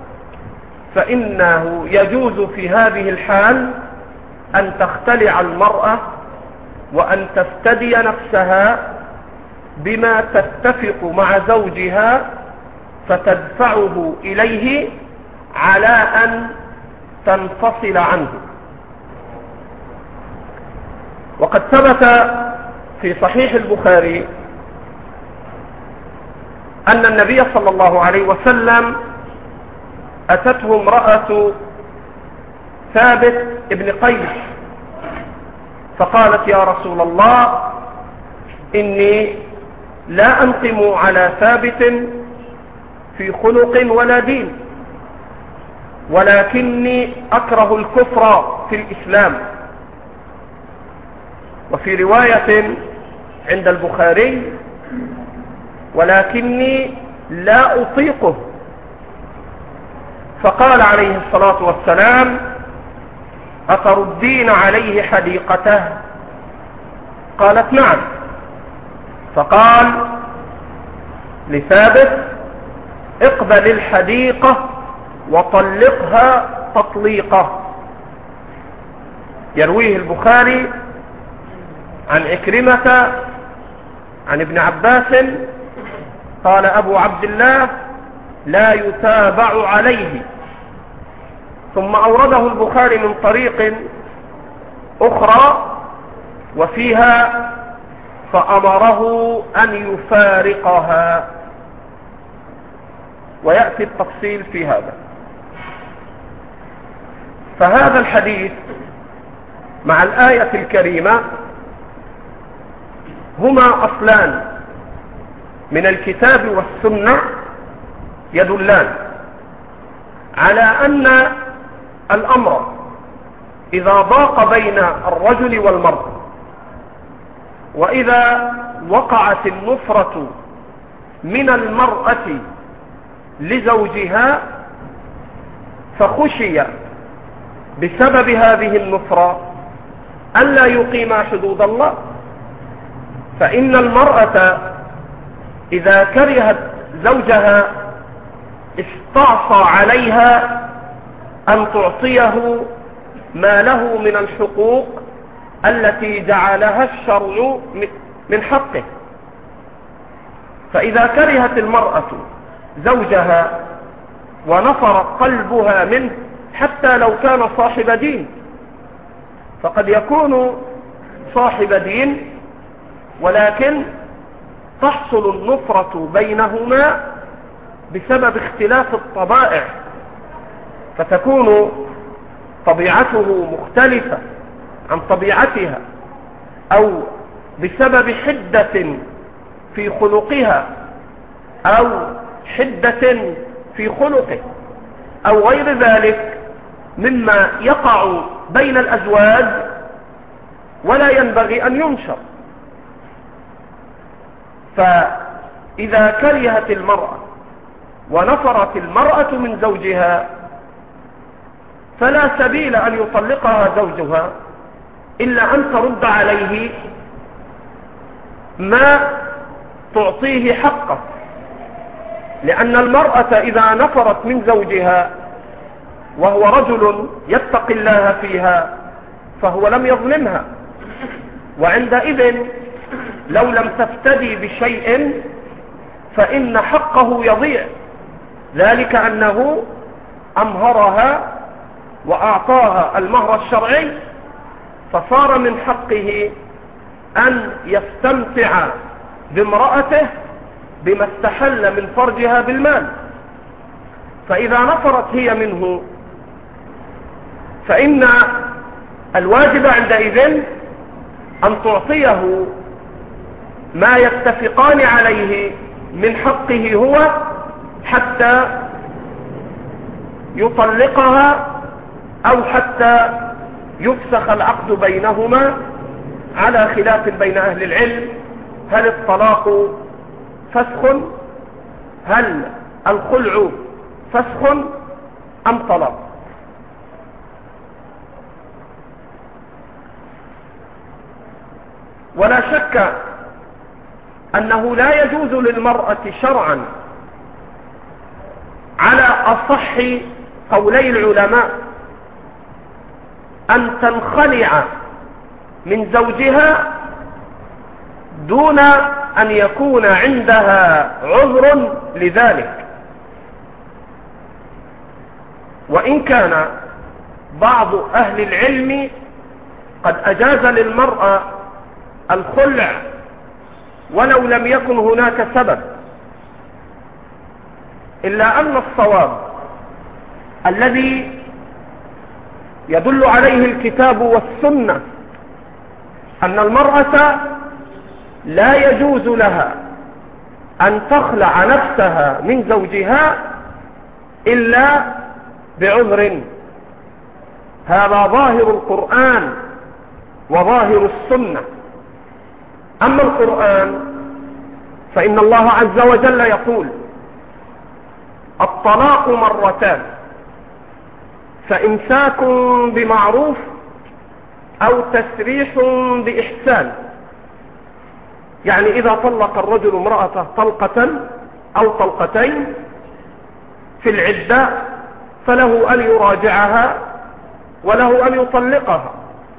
فإنه يجوز في هذه الحال أن تختلع المرأة وأن تفتدي نفسها بما تتفق مع زوجها فتدفعه إليه على أن تنفصل عنه. وقد ثبت في صحيح البخاري أن النبي صلى الله عليه وسلم أتته امرأة ثابت ابن قيس فقالت: يا رسول الله، إني لا أنقم على ثابت في خلق ولا دين، ولكني أكره الكفر في الإسلام. وفي رواية عند البخاري: ولكني لا أطيقه. فقال عليه الصلاة والسلام: أتردين عليه حديقته؟ قالت: نعم. فقال لثابت: اقبل الحديقة وطلقها تطليقة. يرويه البخاري عن عكرمة عن ابن عباس قال أبو عبد الله: لا يتابع عليه. ثم أورده البخاري من طريق أخرى وفيها: فأمره أن يفارقها. ويأتي التفصيل في هذا. فهذا الحديث مع الآية الكريمة هما أصلان من الكتاب والسنة يدلان على أن الأمر إذا ضاق بين الرجل والمرأة، وإذا وقعت النفرة من المرأة لزوجها فخشي بسبب هذه النفرة ألا يقيم حدود الله، فإن المرأة إذا كرهت زوجها استعصى عليها أن تعطيه ما له من الحقوق التي جعلها الشرع من حقه. فإذا كرهت المرأة زوجها ونفر قلبها منه حتى لو كان صاحب دين، فقد يكون صاحب دين ولكن تحصل النفرة بينهما بسبب اختلاف الطبائع، فتكون طبيعته مختلفة عن طبيعتها، أو بسبب حدة في خلقها أو حدة في خلقه أو غير ذلك مما يقع بين الأزواج ولا ينبغي أن ينشر. فإذا كرهت المرأة ونفرت المرأة من زوجها فلا سبيل أن يطلقها زوجها إلا أن ترد عليه ما تعطيه حقه، لأن المرأة إذا نفرت من زوجها وهو رجل يتقي الله فيها فهو لم يظلمها، وعندئذ لو لم تفتدي بشيء فإن حقه يضيع، ذلك أنه أمهرها وأعطاها المهر الشرعي، فصار من حقه أن يستمتع بامرأته بما استحل من فرجها بالمال. فإذا نفرت هي منه فإن الواجب عندئذ أن تعطيه ما يتفقان عليه من حقه هو حتى يطلقها أو حتى يفسخ العقد بينهما، على خلاف بين أهل العلم: هل الطلاق فسخ؟ هل الخلع فسخ أم طلاق؟ ولا شك أنه لا يجوز للمرأة شرعا على أصح قولي العلماء أن تنخلع من زوجها دون أن يكون عندها عذر لذلك. وإن كان بعض أهل العلم قد أجاز للمرأة الخلع ولو لم يكن هناك سبب، إلا أن الصواب الذي يدل عليه الكتاب والسنة أن المرأة لا يجوز لها أن تخلع نفسها من زوجها إلا بعذر. هذا ظاهر القرآن وظاهر السنة. أما القرآن فإن الله عز وجل يقول: الطلاق مرتان، فإمساك بمعروف أو تسريح بإحسان. يعني إذا طلق الرجل امرأته طلقة أو طلقتين في العدة فله أن يراجعها وله أن يطلقها.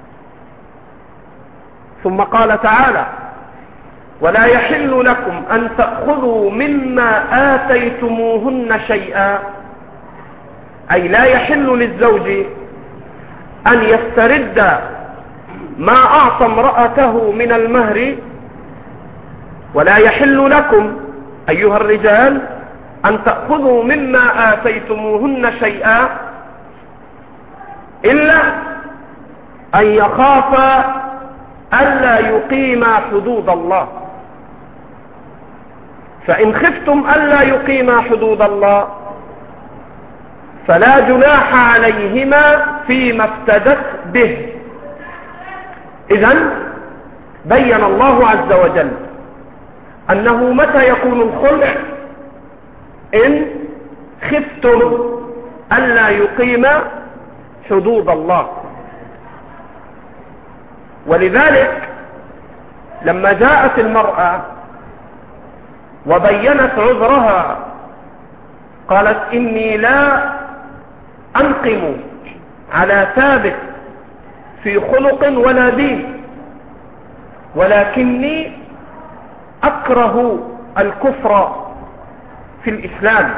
ثم قال تعالى: ولا يحل لكم أن تأخذوا مما آتيتموهن شيئا، أي لا يحل للزوج أن يسترد ما أعطى امرأته من المهر، ولا يحل لكم أيها الرجال أن تأخذوا مما آتيتموهن شيئا إلا أن يخافا ألا يقيما حدود الله. فإن خفتم ألا يقيما حدود الله فلا جناح عليهما فيما افتدت به. إذن بين الله عز وجل أنه متى يكون الخلع؟ إن خفتم ألا يقيما حدود الله. ولذلك لما جاءت المرأة وبينت عذرها قالت: إني لا أنقم على ثابت في خلق ولا دين، ولكني أكره الكفر في الإسلام.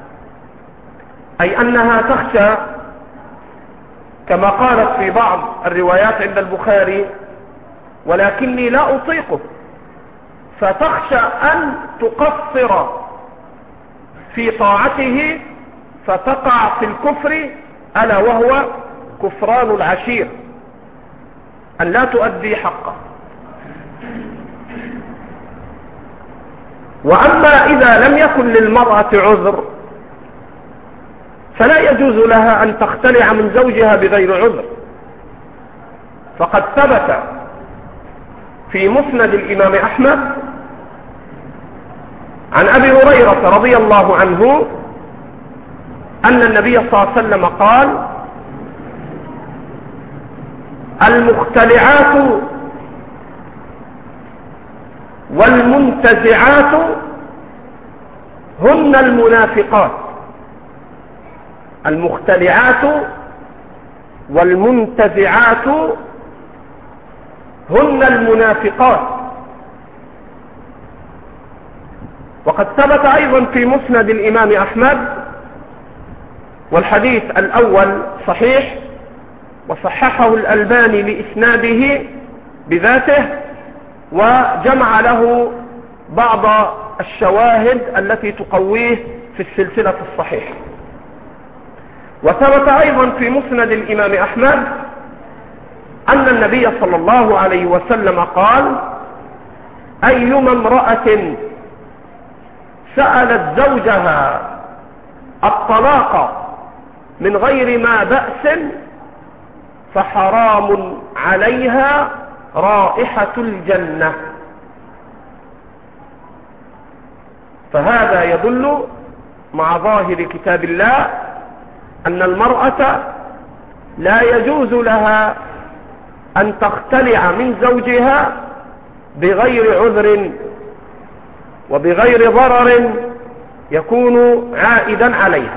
أي أنها تخشى كما قالت في بعض الروايات عند البخاري: ولكني لا أطيقه، فتخشى أن تقصر في طاعته فتقع في الكفر، ألا وهو كفران العشير، أن لا تؤدي حقه. وأما إذا لم يكن للمرأة عذر فلا يجوز لها أن تختلع من زوجها بغير عذر. فقد ثبت في مسند الإمام أحمد عن أبي هريرة رضي الله عنه أن النبي صلى الله عليه وسلم قال: المختلعات والمنتزعات هن المنافقات. المختلعات والمنتزعات هن المنافقات. وقد ثبت أيضا في مسند الإمام أحمد، والحديث الأول صحيح وصححه الألباني لإسناده بذاته، وجمع له بعض الشواهد التي تقويه في السلسلة الصحيحة. وثبت أيضا في مسند الإمام أحمد أن النبي صلى الله عليه وسلم قال: أيما امرأة سألت زوجها الطلاق من غير ما بأس فحرام عليها رائحة الجنة. فهذا يدل مع ظاهر كتاب الله أن المرأة لا يجوز لها أن تختلع من زوجها بغير عذر وبغير ضرر يكون عائدا عليها.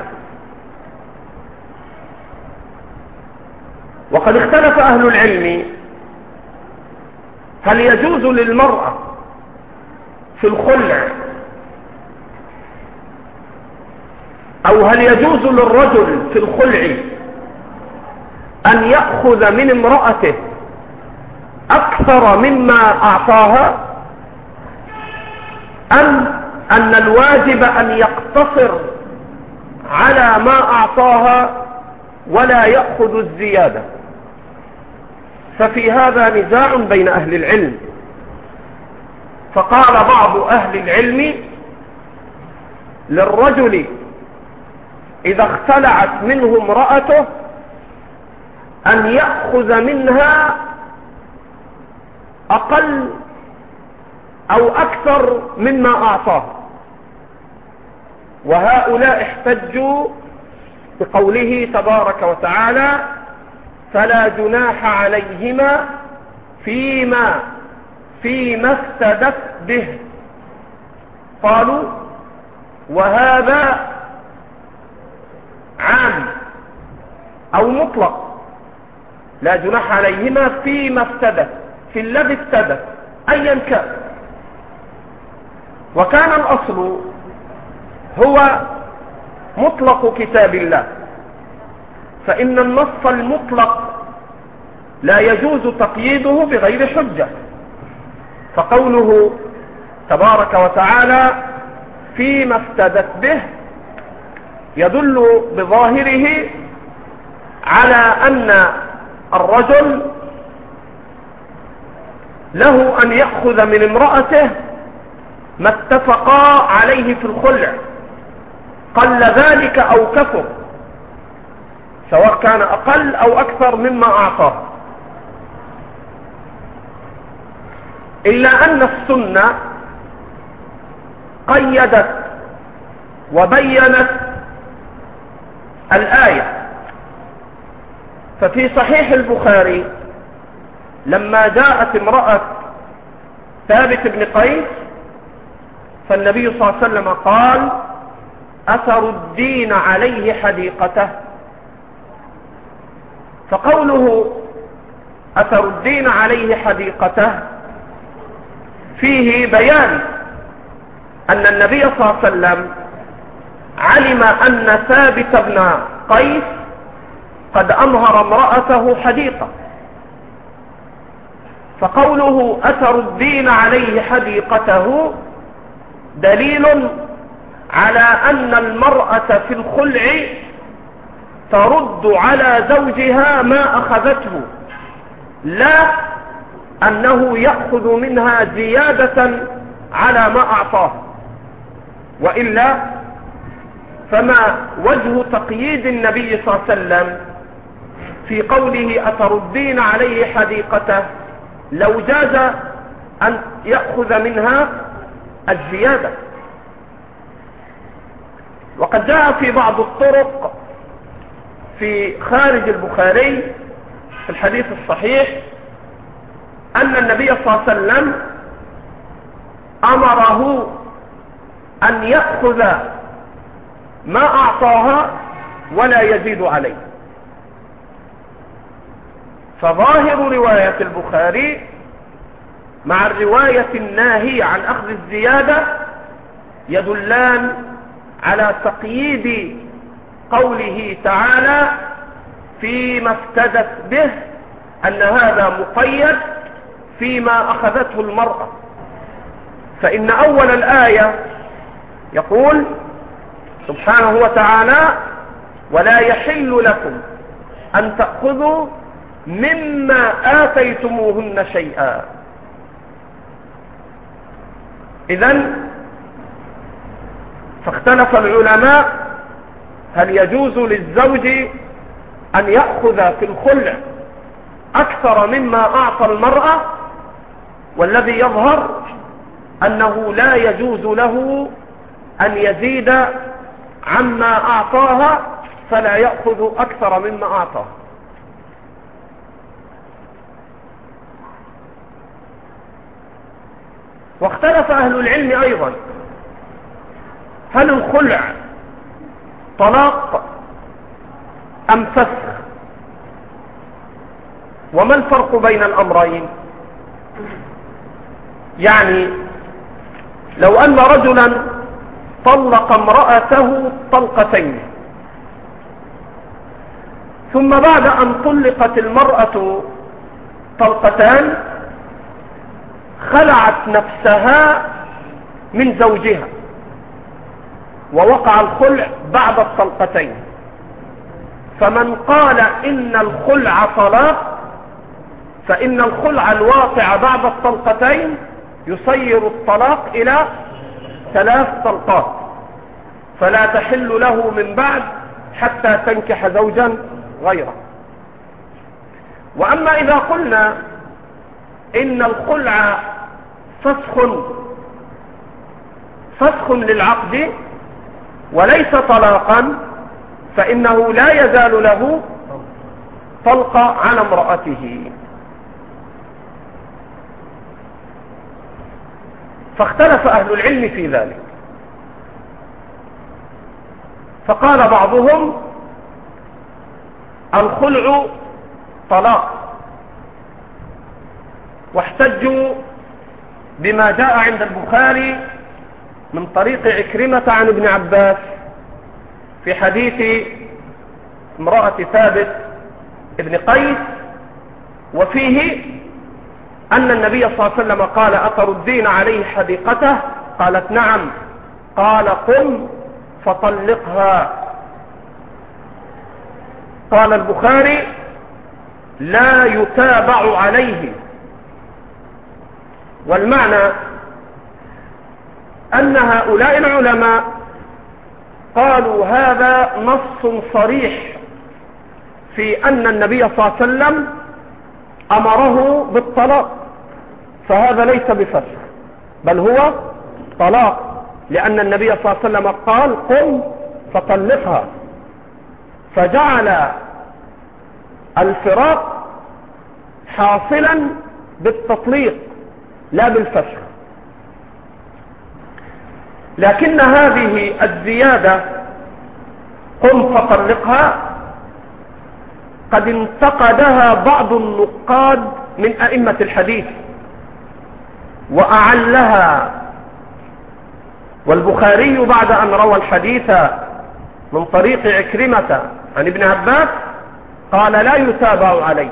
وقد اختلف أهل العلم هل يجوز للمرأة في الخلع أو هل يجوز للرجل في الخلع أن يأخذ من امرأته أكثر مما أعطاها، أم أن الواجب أن يقتصر على ما أعطاها ولا يأخذ الزيادة؟ ففي هذا نزاع بين أهل العلم. فقال بعض أهل العلم: للرجل إذا اختلعت منه امرأته أن يأخذ منها أقل أو أكثر مما أعطاه. وهؤلاء احتجوا بقوله تبارك وتعالى: فلا جناح عليهما فيما فيما افتدت به. قالوا وهذا عام أو مطلق، لا جناح عليهما فيما افتدت، في الذي افتدت أيا كان. وكان الأصل هو مطلق كتاب الله، فإن النص المطلق لا يجوز تقييده بغير حجة. فقوله تبارك وتعالى فيما افتدت به يدل بظاهره على أن الرجل له أن يأخذ من امرأته ما اتفقا عليه في الخلع، قل ذلك أو كثر، سواء كان أقل أو أكثر مما أعطاه. إلا أن السنة قيدت وبينت الآية. ففي صحيح البخاري لما جاءت امرأة ثابت بن قيس فالنبي صلى الله عليه وسلم قال: أثر الدين عليه حديقته. فقوله أثر الدين عليه حديقته فيه بيان أن النبي صلى الله عليه وسلم علم أن ثابت بن قيس قد أمهر امرأته حديقة. فقوله أثر الدين عليه حديقته دليل على أن المرأة في الخلع ترد على زوجها ما أخذته، لا أنه يأخذ منها زيادة على ما أعطاه. وإلا فما وجه تقييد النبي صلى الله عليه وسلم في قوله أثر الدين عليه حديقته لو جاز أن يأخذ منها الزيادة؟ وقد جاء في بعض الطرق في خارج البخاري في الحديث الصحيح أن النبي صلى الله عليه وسلم أمره أن يأخذ ما أعطاها ولا يزيد عليه. فظاهر رواية البخاري مع الرواية الناهية عن أخذ الزيادة يدلان على تقييد قوله تعالى فيما افتدت به، أن هذا مقيد فيما أخذته المرأة. فإن أول الآية يقول سبحانه وتعالى: ولا يحل لكم أن تأخذوا مما آتيتموهن شيئا. إذن فاختلف العلماء هل يجوز للزوج أن يأخذ في الخلع أكثر مما أعطى المرأة، والذي يظهر أنه لا يجوز له أن يزيد عما أعطاها فلا يأخذ أكثر مما أعطاها. واختلف أهل العلم أيضا هل الخلع طلاق أم فسخ، وما الفرق بين الأمرين؟ يعني لو أن رجلا طلق امرأته طلقتين، ثم بعد أن طلقت المرأة طلقتان خلعت نفسها من زوجها ووقع الخلع بعد الطلقتين، فمن قال إن الخلع طلاق فإن الخلع الواقع بعد الطلقتين يصير الطلاق إلى ثلاث طلقات، فلا تحل له من بعد حتى تنكح زوجا غيره. وأما إذا قلنا إن الخلع فسخ فسخ للعقد وليس طلاقا، فإنه لا يزال له طلق على امرأته. فاختلف أهل العلم في ذلك، فقال بعضهم الخلع طلاق، واحتجوا بما جاء عند البخاري من طريق عكرمة عن ابن عباس في حديث امرأة ثابت ابن قيس، وفيه أن النبي صلى الله عليه وسلم قال أتردين عليه حديقته؟ قالت نعم. قال قم فطلقها. قال البخاري لا يتابع عليه، والمعنى أن هؤلاء العلماء قالوا هذا نص صريح في أن النبي صلى الله عليه وسلم أمره بالطلاق، فهذا ليس بفسخ بل هو طلاق، لأن النبي صلى الله عليه وسلم قال قم فطلقها، فجعل الفراق حاصلا بالتطليق لا بالفسخ. لكن هذه الزيادة قم فطلقها قد انتقدها بعض النقاد من أئمة الحديث وأعلها، والبخاري بعد أن روى الحديث من طريق عكرمة عن ابن عباس قال لا يتابع عليه،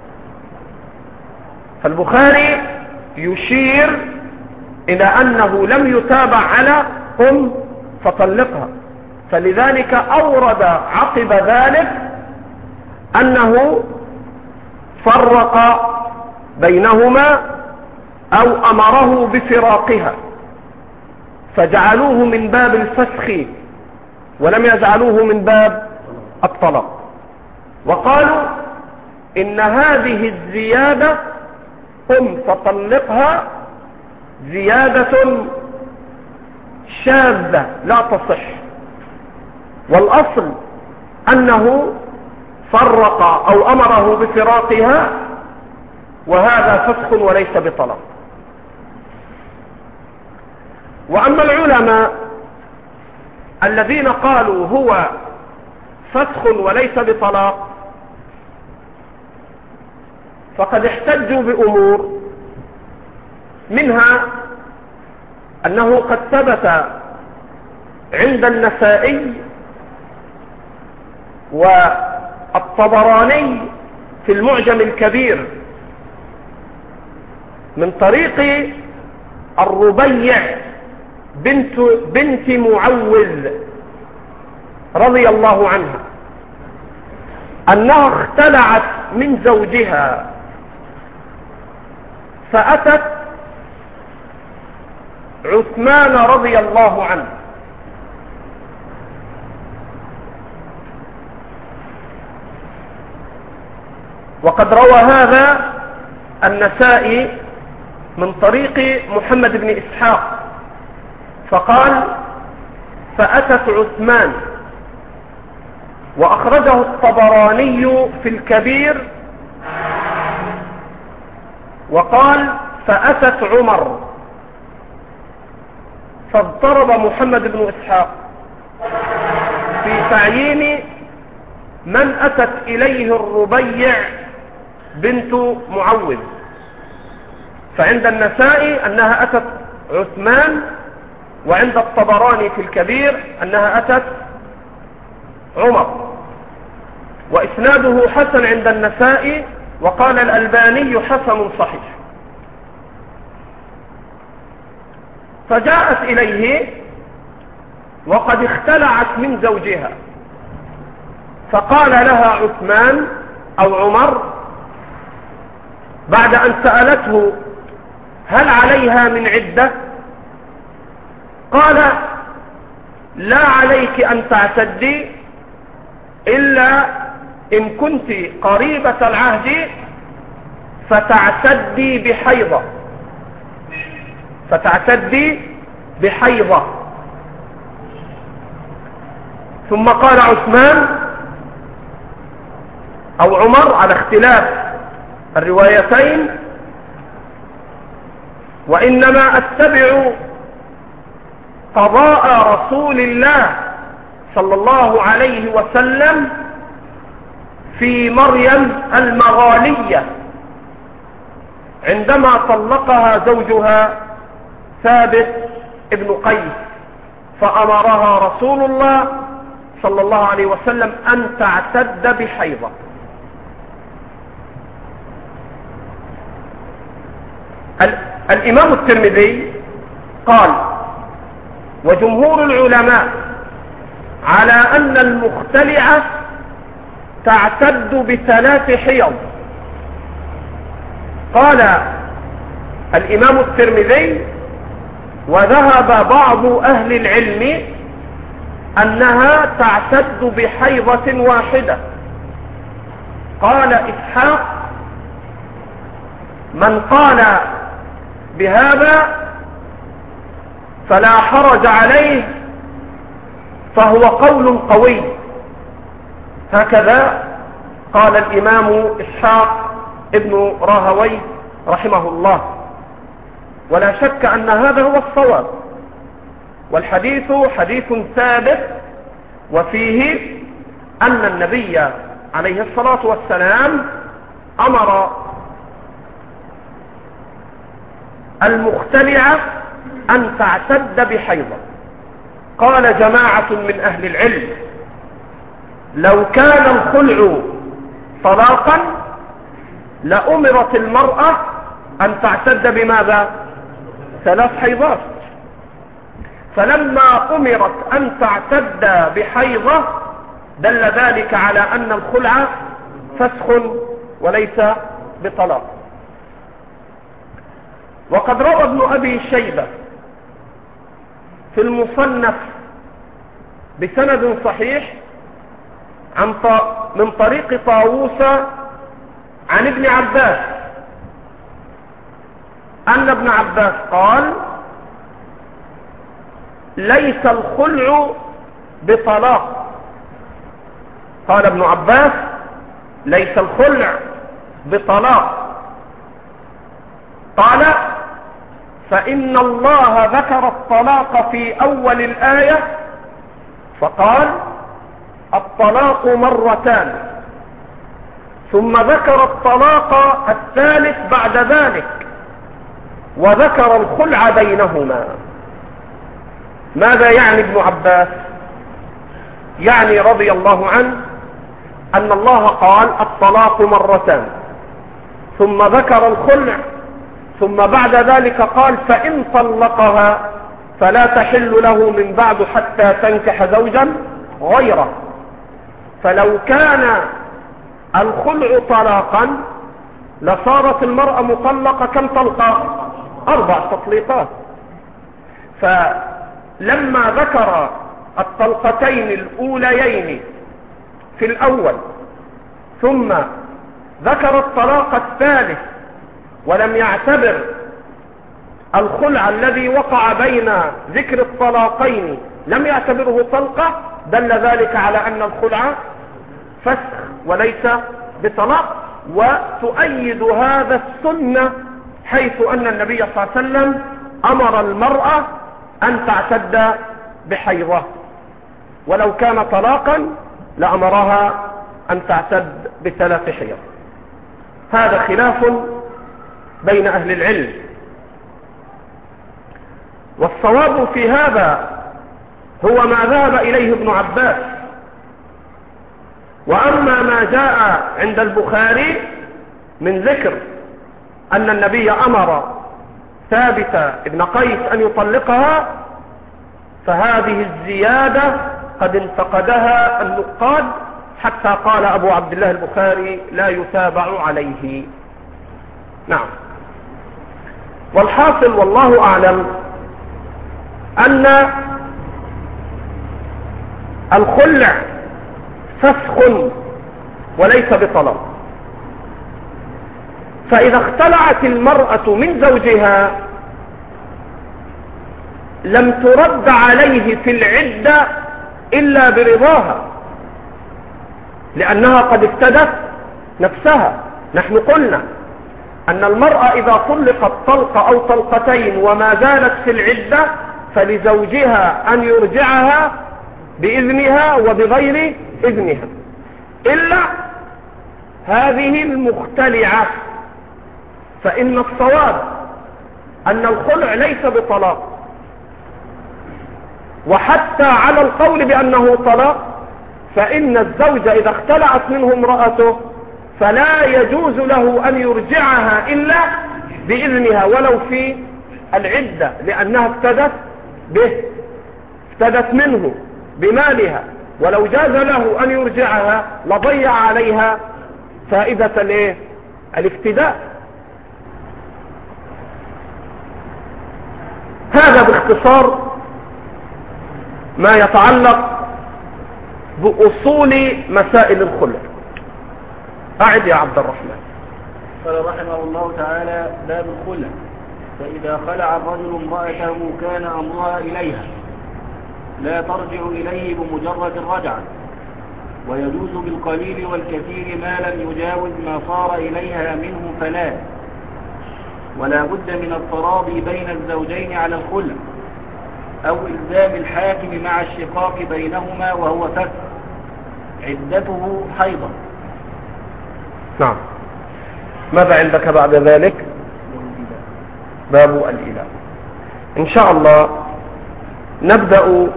فالبخاري يشير إلى أنه لم يتابع على قم فطلقها، فلذلك أورد عقب ذلك أنه فرق بينهما أو أمره بفراقها، فجعلوه من باب الفسخ ولم يجعلوه من باب الطلاق، وقالوا إن هذه الزيادة قم فطلقها زيادة شاذة لا تصح، والأصل أنه فرق أو أمره بفراقها، وهذا فسخ وليس بطلاق. وأما العلماء الذين قالوا هو فسخ وليس بطلاق فقد احتجوا بأمور، منها أنه قد ثبت عند النسائي والطبراني في المعجم الكبير من طريق الربيع بنت, بنت معوذ رضي الله عنها أنها اختلعت من زوجها فأتت عثمان رضي الله عنه وقد روى هذا النسائي من طريق محمد بن إسحاق فقال فأتت عثمان، وأخرجه الطبراني في الكبير وقال فأتت عمر، فاضطرب محمد بن إسحاق في تعيين من أتت إليه الربيع بنت معوذ، فعند النسائي أنها أتت عثمان، وعند الطبراني في الكبير أنها أتت عمر، وإسناده حسن عند النسائي، وقال الألباني حسن صحيح. فجاءت إليه وقد اختلعت من زوجها، فقال لها عثمان أو عمر بعد أن سألته هل عليها من عدة؟ قال لا عليك أن تعتدي إلا إن كنت قريبة العهد فتعتدي بحيضة فتعتدي بحيضة ثم قال عثمان أو عمر على اختلاف الروايتين وإنما أتبع قضاء رسول الله صلى الله عليه وسلم في مريم المغالية عندما طلقها زوجها ثابت ابن قيس، فأمرها رسول الله صلى الله عليه وسلم أن تعتد بحيضة. الإمام الترمذي قال وجمهور العلماء على أن المختلعة تعتد بثلاث حيض. قال الإمام الترمذي وذهب بعض أهل العلم أنها تعتد بحيضة واحدة. قال إسحاق من قال بهذا فلا حرج عليه فهو قول قوي، هكذا قال الإمام إسحاق ابن راهويه رحمه الله، ولا شك أن هذا هو الصواب، والحديث حديث ثابت وفيه أن النبي عليه الصلاة والسلام أمر المختلعة أن تعتد بحيضة. قال جماعة من أهل العلم لو كان الخلع طلاقا لأمرت المرأة أن تعتد بماذا؟ ثلاث حيضات، فلما أمرت أن تعتد بحيضة دل ذلك على أن الخلع فسخ وليس بطلاق. وقد روى ابن أبي شيبة في المصنف بسند صحيح عن من طريق طاووس عن ابن عباس أن ابن عباس قال ليس الخلع بطلاق. قال ابن عباس ليس الخلع بطلاق. قال فإن الله ذكر الطلاق في أول الآية فقال الطلاق مرتان، ثم ذكر الطلاق الثالث بعد ذلك وذكر الخلع بينهما. ماذا يعني ابن عباس؟ يعني رضي الله عنه أن الله قال الطلاق مرتان ثم ذكر الخلع، ثم بعد ذلك قال فإن طلقها فلا تحل له من بعد حتى تنكح زوجا غيره. فلو كان الخلع طلاقا لصارت المرأة مطلقة كم طلقة؟ أربع تطليقات. فلما ذكر الطلقتين الأوليين في الأول ثم ذكر الطلاق الثالث ولم يعتبر الخلع الذي وقع بين ذكر الطلاقين لم يعتبره طلقة، دل ذلك على أن الخلع فسخ وليس بطلاق. وتؤيد هذا السنة حيث أن النبي صلى الله عليه وسلم أمر المرأة أن تعتد بحيضة، ولو كان طلاقا لأمرها أن تعتد بثلاث حيض. هذا خلاف بين أهل العلم، والصواب في هذا هو ما ذهب إليه ابن عباس. وأما ما جاء عند البخاري من ذكر أن النبي أمر ثابت ابن قيس أن يطلقها، فهذه الزيادة قد انتقدها النقاد حتى قال أبو عبد الله البخاري لا يتابع عليه. نعم. والحاصل والله أعلم أن الخلع فسخ وليس بطلاق، فإذا اختلعت المرأة من زوجها لم ترد عليه في العدة إلا برضاها، لأنها قد افتدت نفسها. نحن قلنا أن المرأة إذا طلقت طلقة أو طلقتين وما زالت في العدة فلزوجها أن يرجعها بإذنها وبغير إذنها، إلا هذه المختلعة، فإن الصواب أن الخلع ليس بطلاق، وحتى على القول بأنه طلاق فإن الزوج إذا اختلعت منه امرأته فلا يجوز له أن يرجعها إلا بإذنها ولو في العدة، لأنها افتدت به، افتدت منه بمالها، ولو جاز له أن يرجعها لضيع عليها فائدة الايه؟ الافتداء. هذا باختصار ما يتعلق بأصول مسائل الخلع. أعد يا عبد الرحمن. قال رحمه الله تعالى: باب الخلع. فإذا خلع الرجل امرأته كان أمرها إليها، لا ترجع إليه بمجرد الرجعة، ويجوز بالقليل والكثير ما لم يجاوز ما صار إليها منه فلا، ولا بد من التراضي بين الزوجين على الخلع، أو إلزام الحاكم مع الشقاق بينهما وهو فسخ، عدته حيضا. نعم. ماذا عندك بعد ذلك؟ باب الإله. إن شاء الله نبدأ.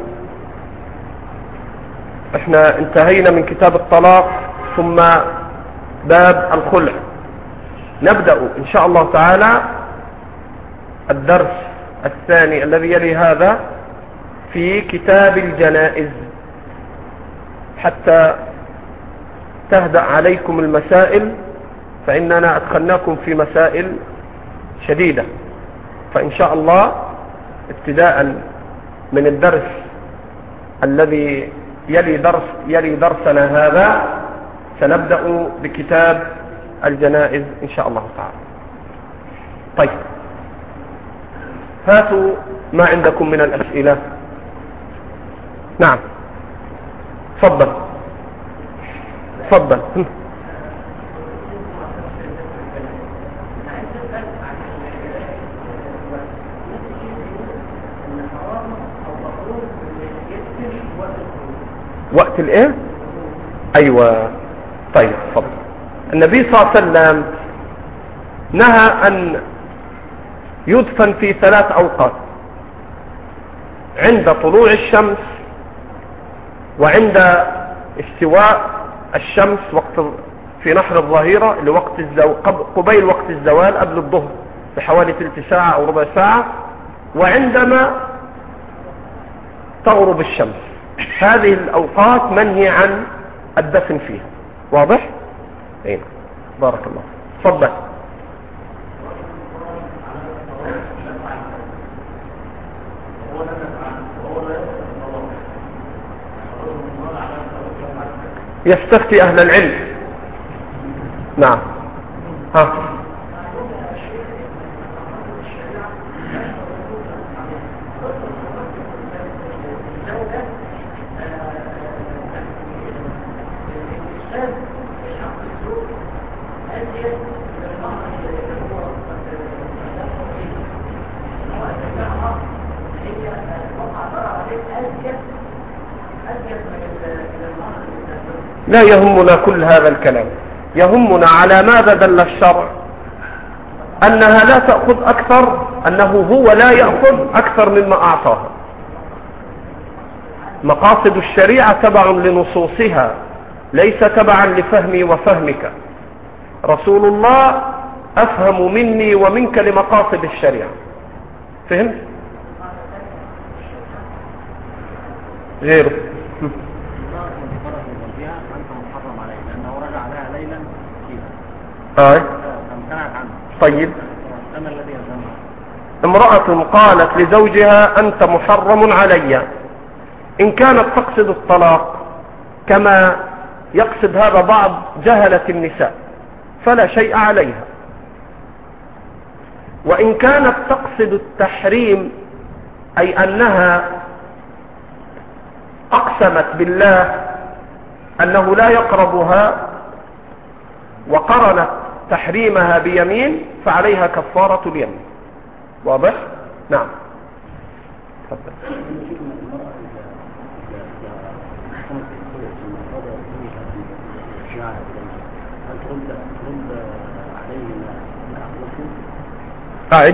احنا انتهينا من كتاب الطلاق ثم باب الخلع. نبدأ إن شاء الله تعالى الدرس الثاني الذي يلي هذا في كتاب الجنائز، حتى تهدأ عليكم المسائل، فإننا أدخلناكم في مسائل شديدة. فإن شاء الله ابتداء من الدرس الذي يلي درس يلي درسنا هذا سنبدأ بكتاب الجنائز إن شاء الله تعالى. طيب، هاتوا ما عندكم من الأسئلة. نعم، تفضل تفضل. وقت الايه؟ ايوه. طيب تفضل. النبي صلى الله عليه وسلم نهى ان يدفن في ثلاث اوقات: عند طلوع الشمس، وعند استواء الشمس وقت في نحر الظهيرة لوقت الزو... قبيل وقت الزوال قبل الظهر بحوالي ثلث ساعة او ربع ساعة، وعندما تغرب الشمس. هذه الأوقات منهي عن الدفن فيها. واضح؟ ايه، بارك الله. تفضل. يستفتي أهل العلم. نعم. ها لا يهمنا كل هذا الكلام، يهمنا على ماذا دل الشرع، أنها لا تأخذ أكثر، أنه هو لا يأخذ أكثر مما أعطاها. مقاصد الشريعة تبع لنصوصها، ليس تبعا لفهمي وفهمك. رسول الله أفهم مني ومنك لمقاصد الشريعة، فهمت؟ غيره آه. طيب، امرأة قالت لزوجها أنت محرم علي، إن كانت تقصد الطلاق كما يقصد هذا بعض جهلة النساء فلا شيء عليها، وإن كانت تقصد التحريم أي أنها أقسمت بالله أنه لا يقربها وقرنت تحريمها بيمين فعليها كفارة اليمين. واضح؟ نعم. تفضل. أعد.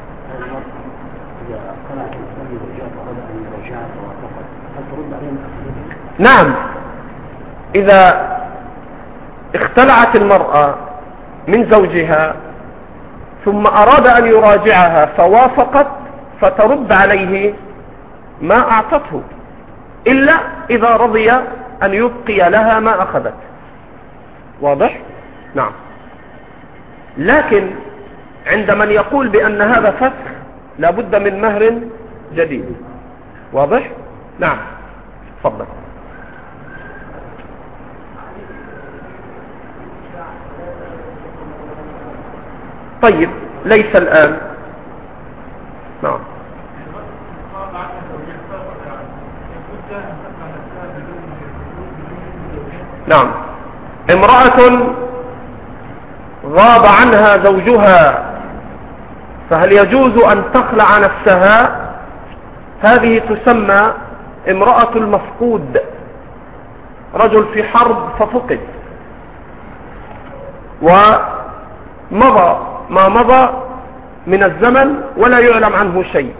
نعم، إذا اختلعت المرأة من زوجها ثم أراد أن يراجعها فوافقت فترد عليه ما أعطته، إلا إذا رضي أن يبقي لها ما أخذت. واضح؟ نعم. لكن عند من يقول بأن هذا فسخ لابد من مهر جديد. واضح؟ نعم. تفضل. طيب، ليس الآن. نعم. نعم، امرأة غاب عنها زوجها فهل يجوز أن تخلع نفسها؟ هذه تسمى امرأة المفقود، رجل في حرب ففقد ومضى ما مضى من الزمن ولا يعلم عنه شيء،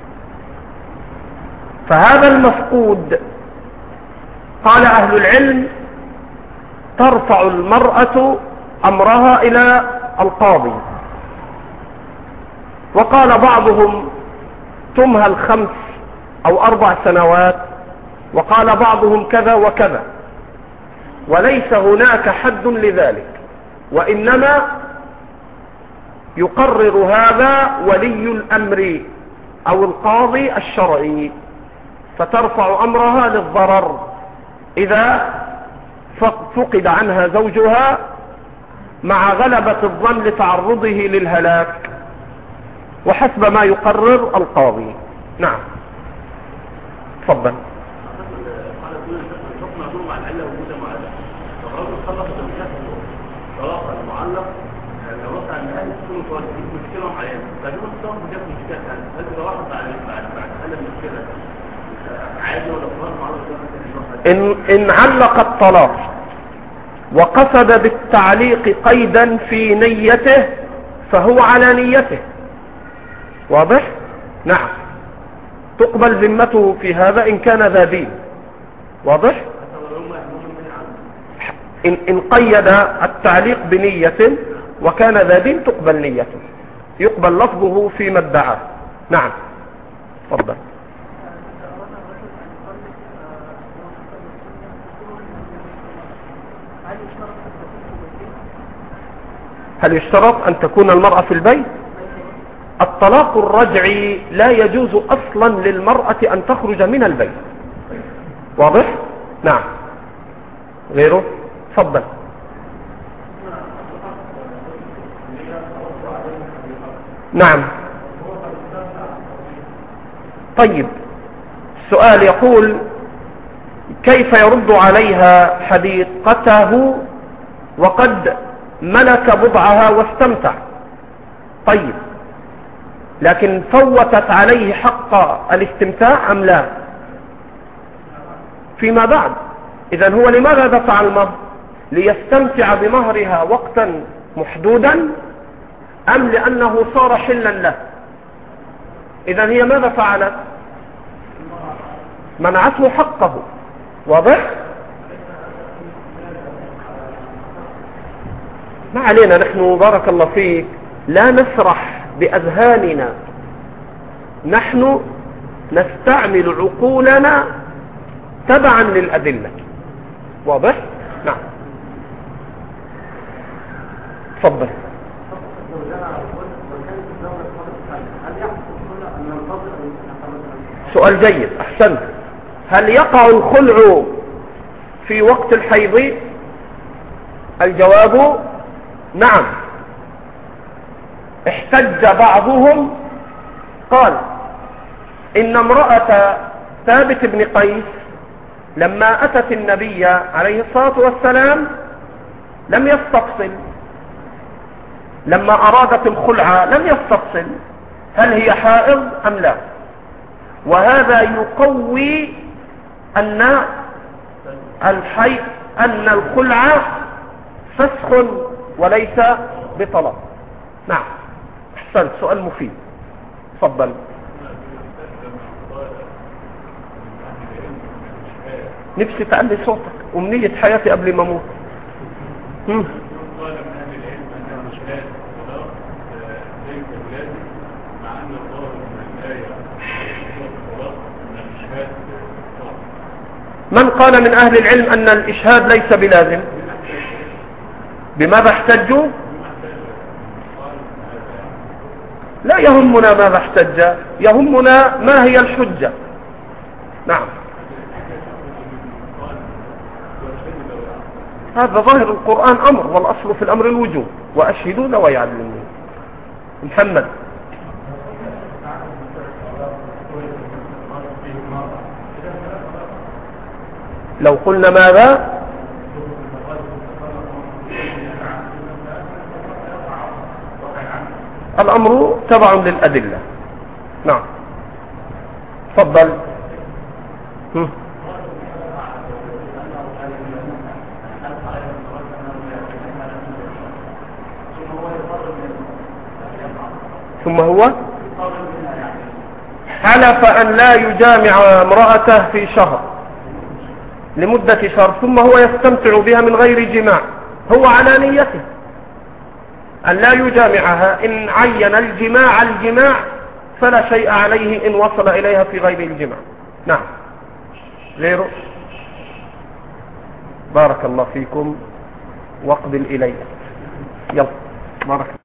فهذا المفقود قال أهل العلم ترفع المرأة أمرها إلى القاضي، وقال بعضهم تمهل خمس أو أربع سنوات، وقال بعضهم كذا وكذا، وليس هناك حد لذلك، وإنما يقرر هذا ولي الأمر أو القاضي الشرعي، فترفع أمرها للضرر إذا فقد عنها زوجها مع غلبة الظن لتعرضه للهلاك وحسب ما يقرر القاضي. نعم. تفضل. إن, إن علق الطلاق وقصد بالتعليق قيدا في نيته فهو على نيته. واضح؟ نعم، تقبل ذمته في هذا إن كان ذا دين. واضح؟ إن, إن قيد التعليق بنية وكان ذا دين تقبل نيته، يقبل لفظه فيما ادعاه. نعم. تفضل. هل يشترط أن تكون المرأة في البيت؟ الطلاق الرجعي لا يجوز أصلا للمرأة أن تخرج من البيت. واضح؟ نعم. غيره؟ تفضل. نعم. طيب، السؤال يقول كيف يرد عليها حديقته وقد ملك بضعها واستمتع؟ طيب، لكن فوتت عليه حق الاستمتاع أم لا فيما بعد؟ إذن هو لماذا دفع المهر؟ ليستمتع بمهرها وقتا محدودا أم لأنه صار حلا له؟ إذن هي ماذا فعلت؟ منعته حقه. واضح؟ ما علينا نحن بارك الله فيك لا نسرح بأذهاننا نحن نستعمل عقولنا تبعا للأدلة. واضح؟ نعم. تفضل. سؤال جيد، أحسنت. هل يقع الخلع في وقت الحيض؟ الجواب نعم. احتج بعضهم قال إن امرأة ثابت بن قيس لما أتت النبي عليه الصلاة والسلام لم يستفصل، لما أرادت الخلع لم يستفصل هل هي حائض أم لا، وهذا يقوي أن الحي أن الخلع فسخ وليس بطلاق. نعم، أحسنت، سؤال مفيد. تفضل. نفسي تعلي صوتك، أمنية حياتي قبل ما أموت. هم. من قال من أهل العلم أن الإشهاد ليس بلازم؟ بماذا احتجوا؟ لا يهمنا ماذا احتج، يهمنا ما هي الحجة. نعم، هذا ظاهر القرآن أمر، والأصل في الأمر الوجوب، وأشهدوا ذوي عدل منكم. محمد. لو قلنا ماذا؟ الأمر تبع للأدلة. نعم، تفضل. هم. ثم هو حلف أن لا يجامع امرأته في شهر لمدة شهر، ثم هو يستمتع بها من غير جماع، هو على نيته أن لا يجامعها. إن عين الجماع الجماع فلا شيء عليه إن وصل إليها في غير الجماع. نعم، غيره. بارك الله فيكم، واقبل إلي. يلا، بارك.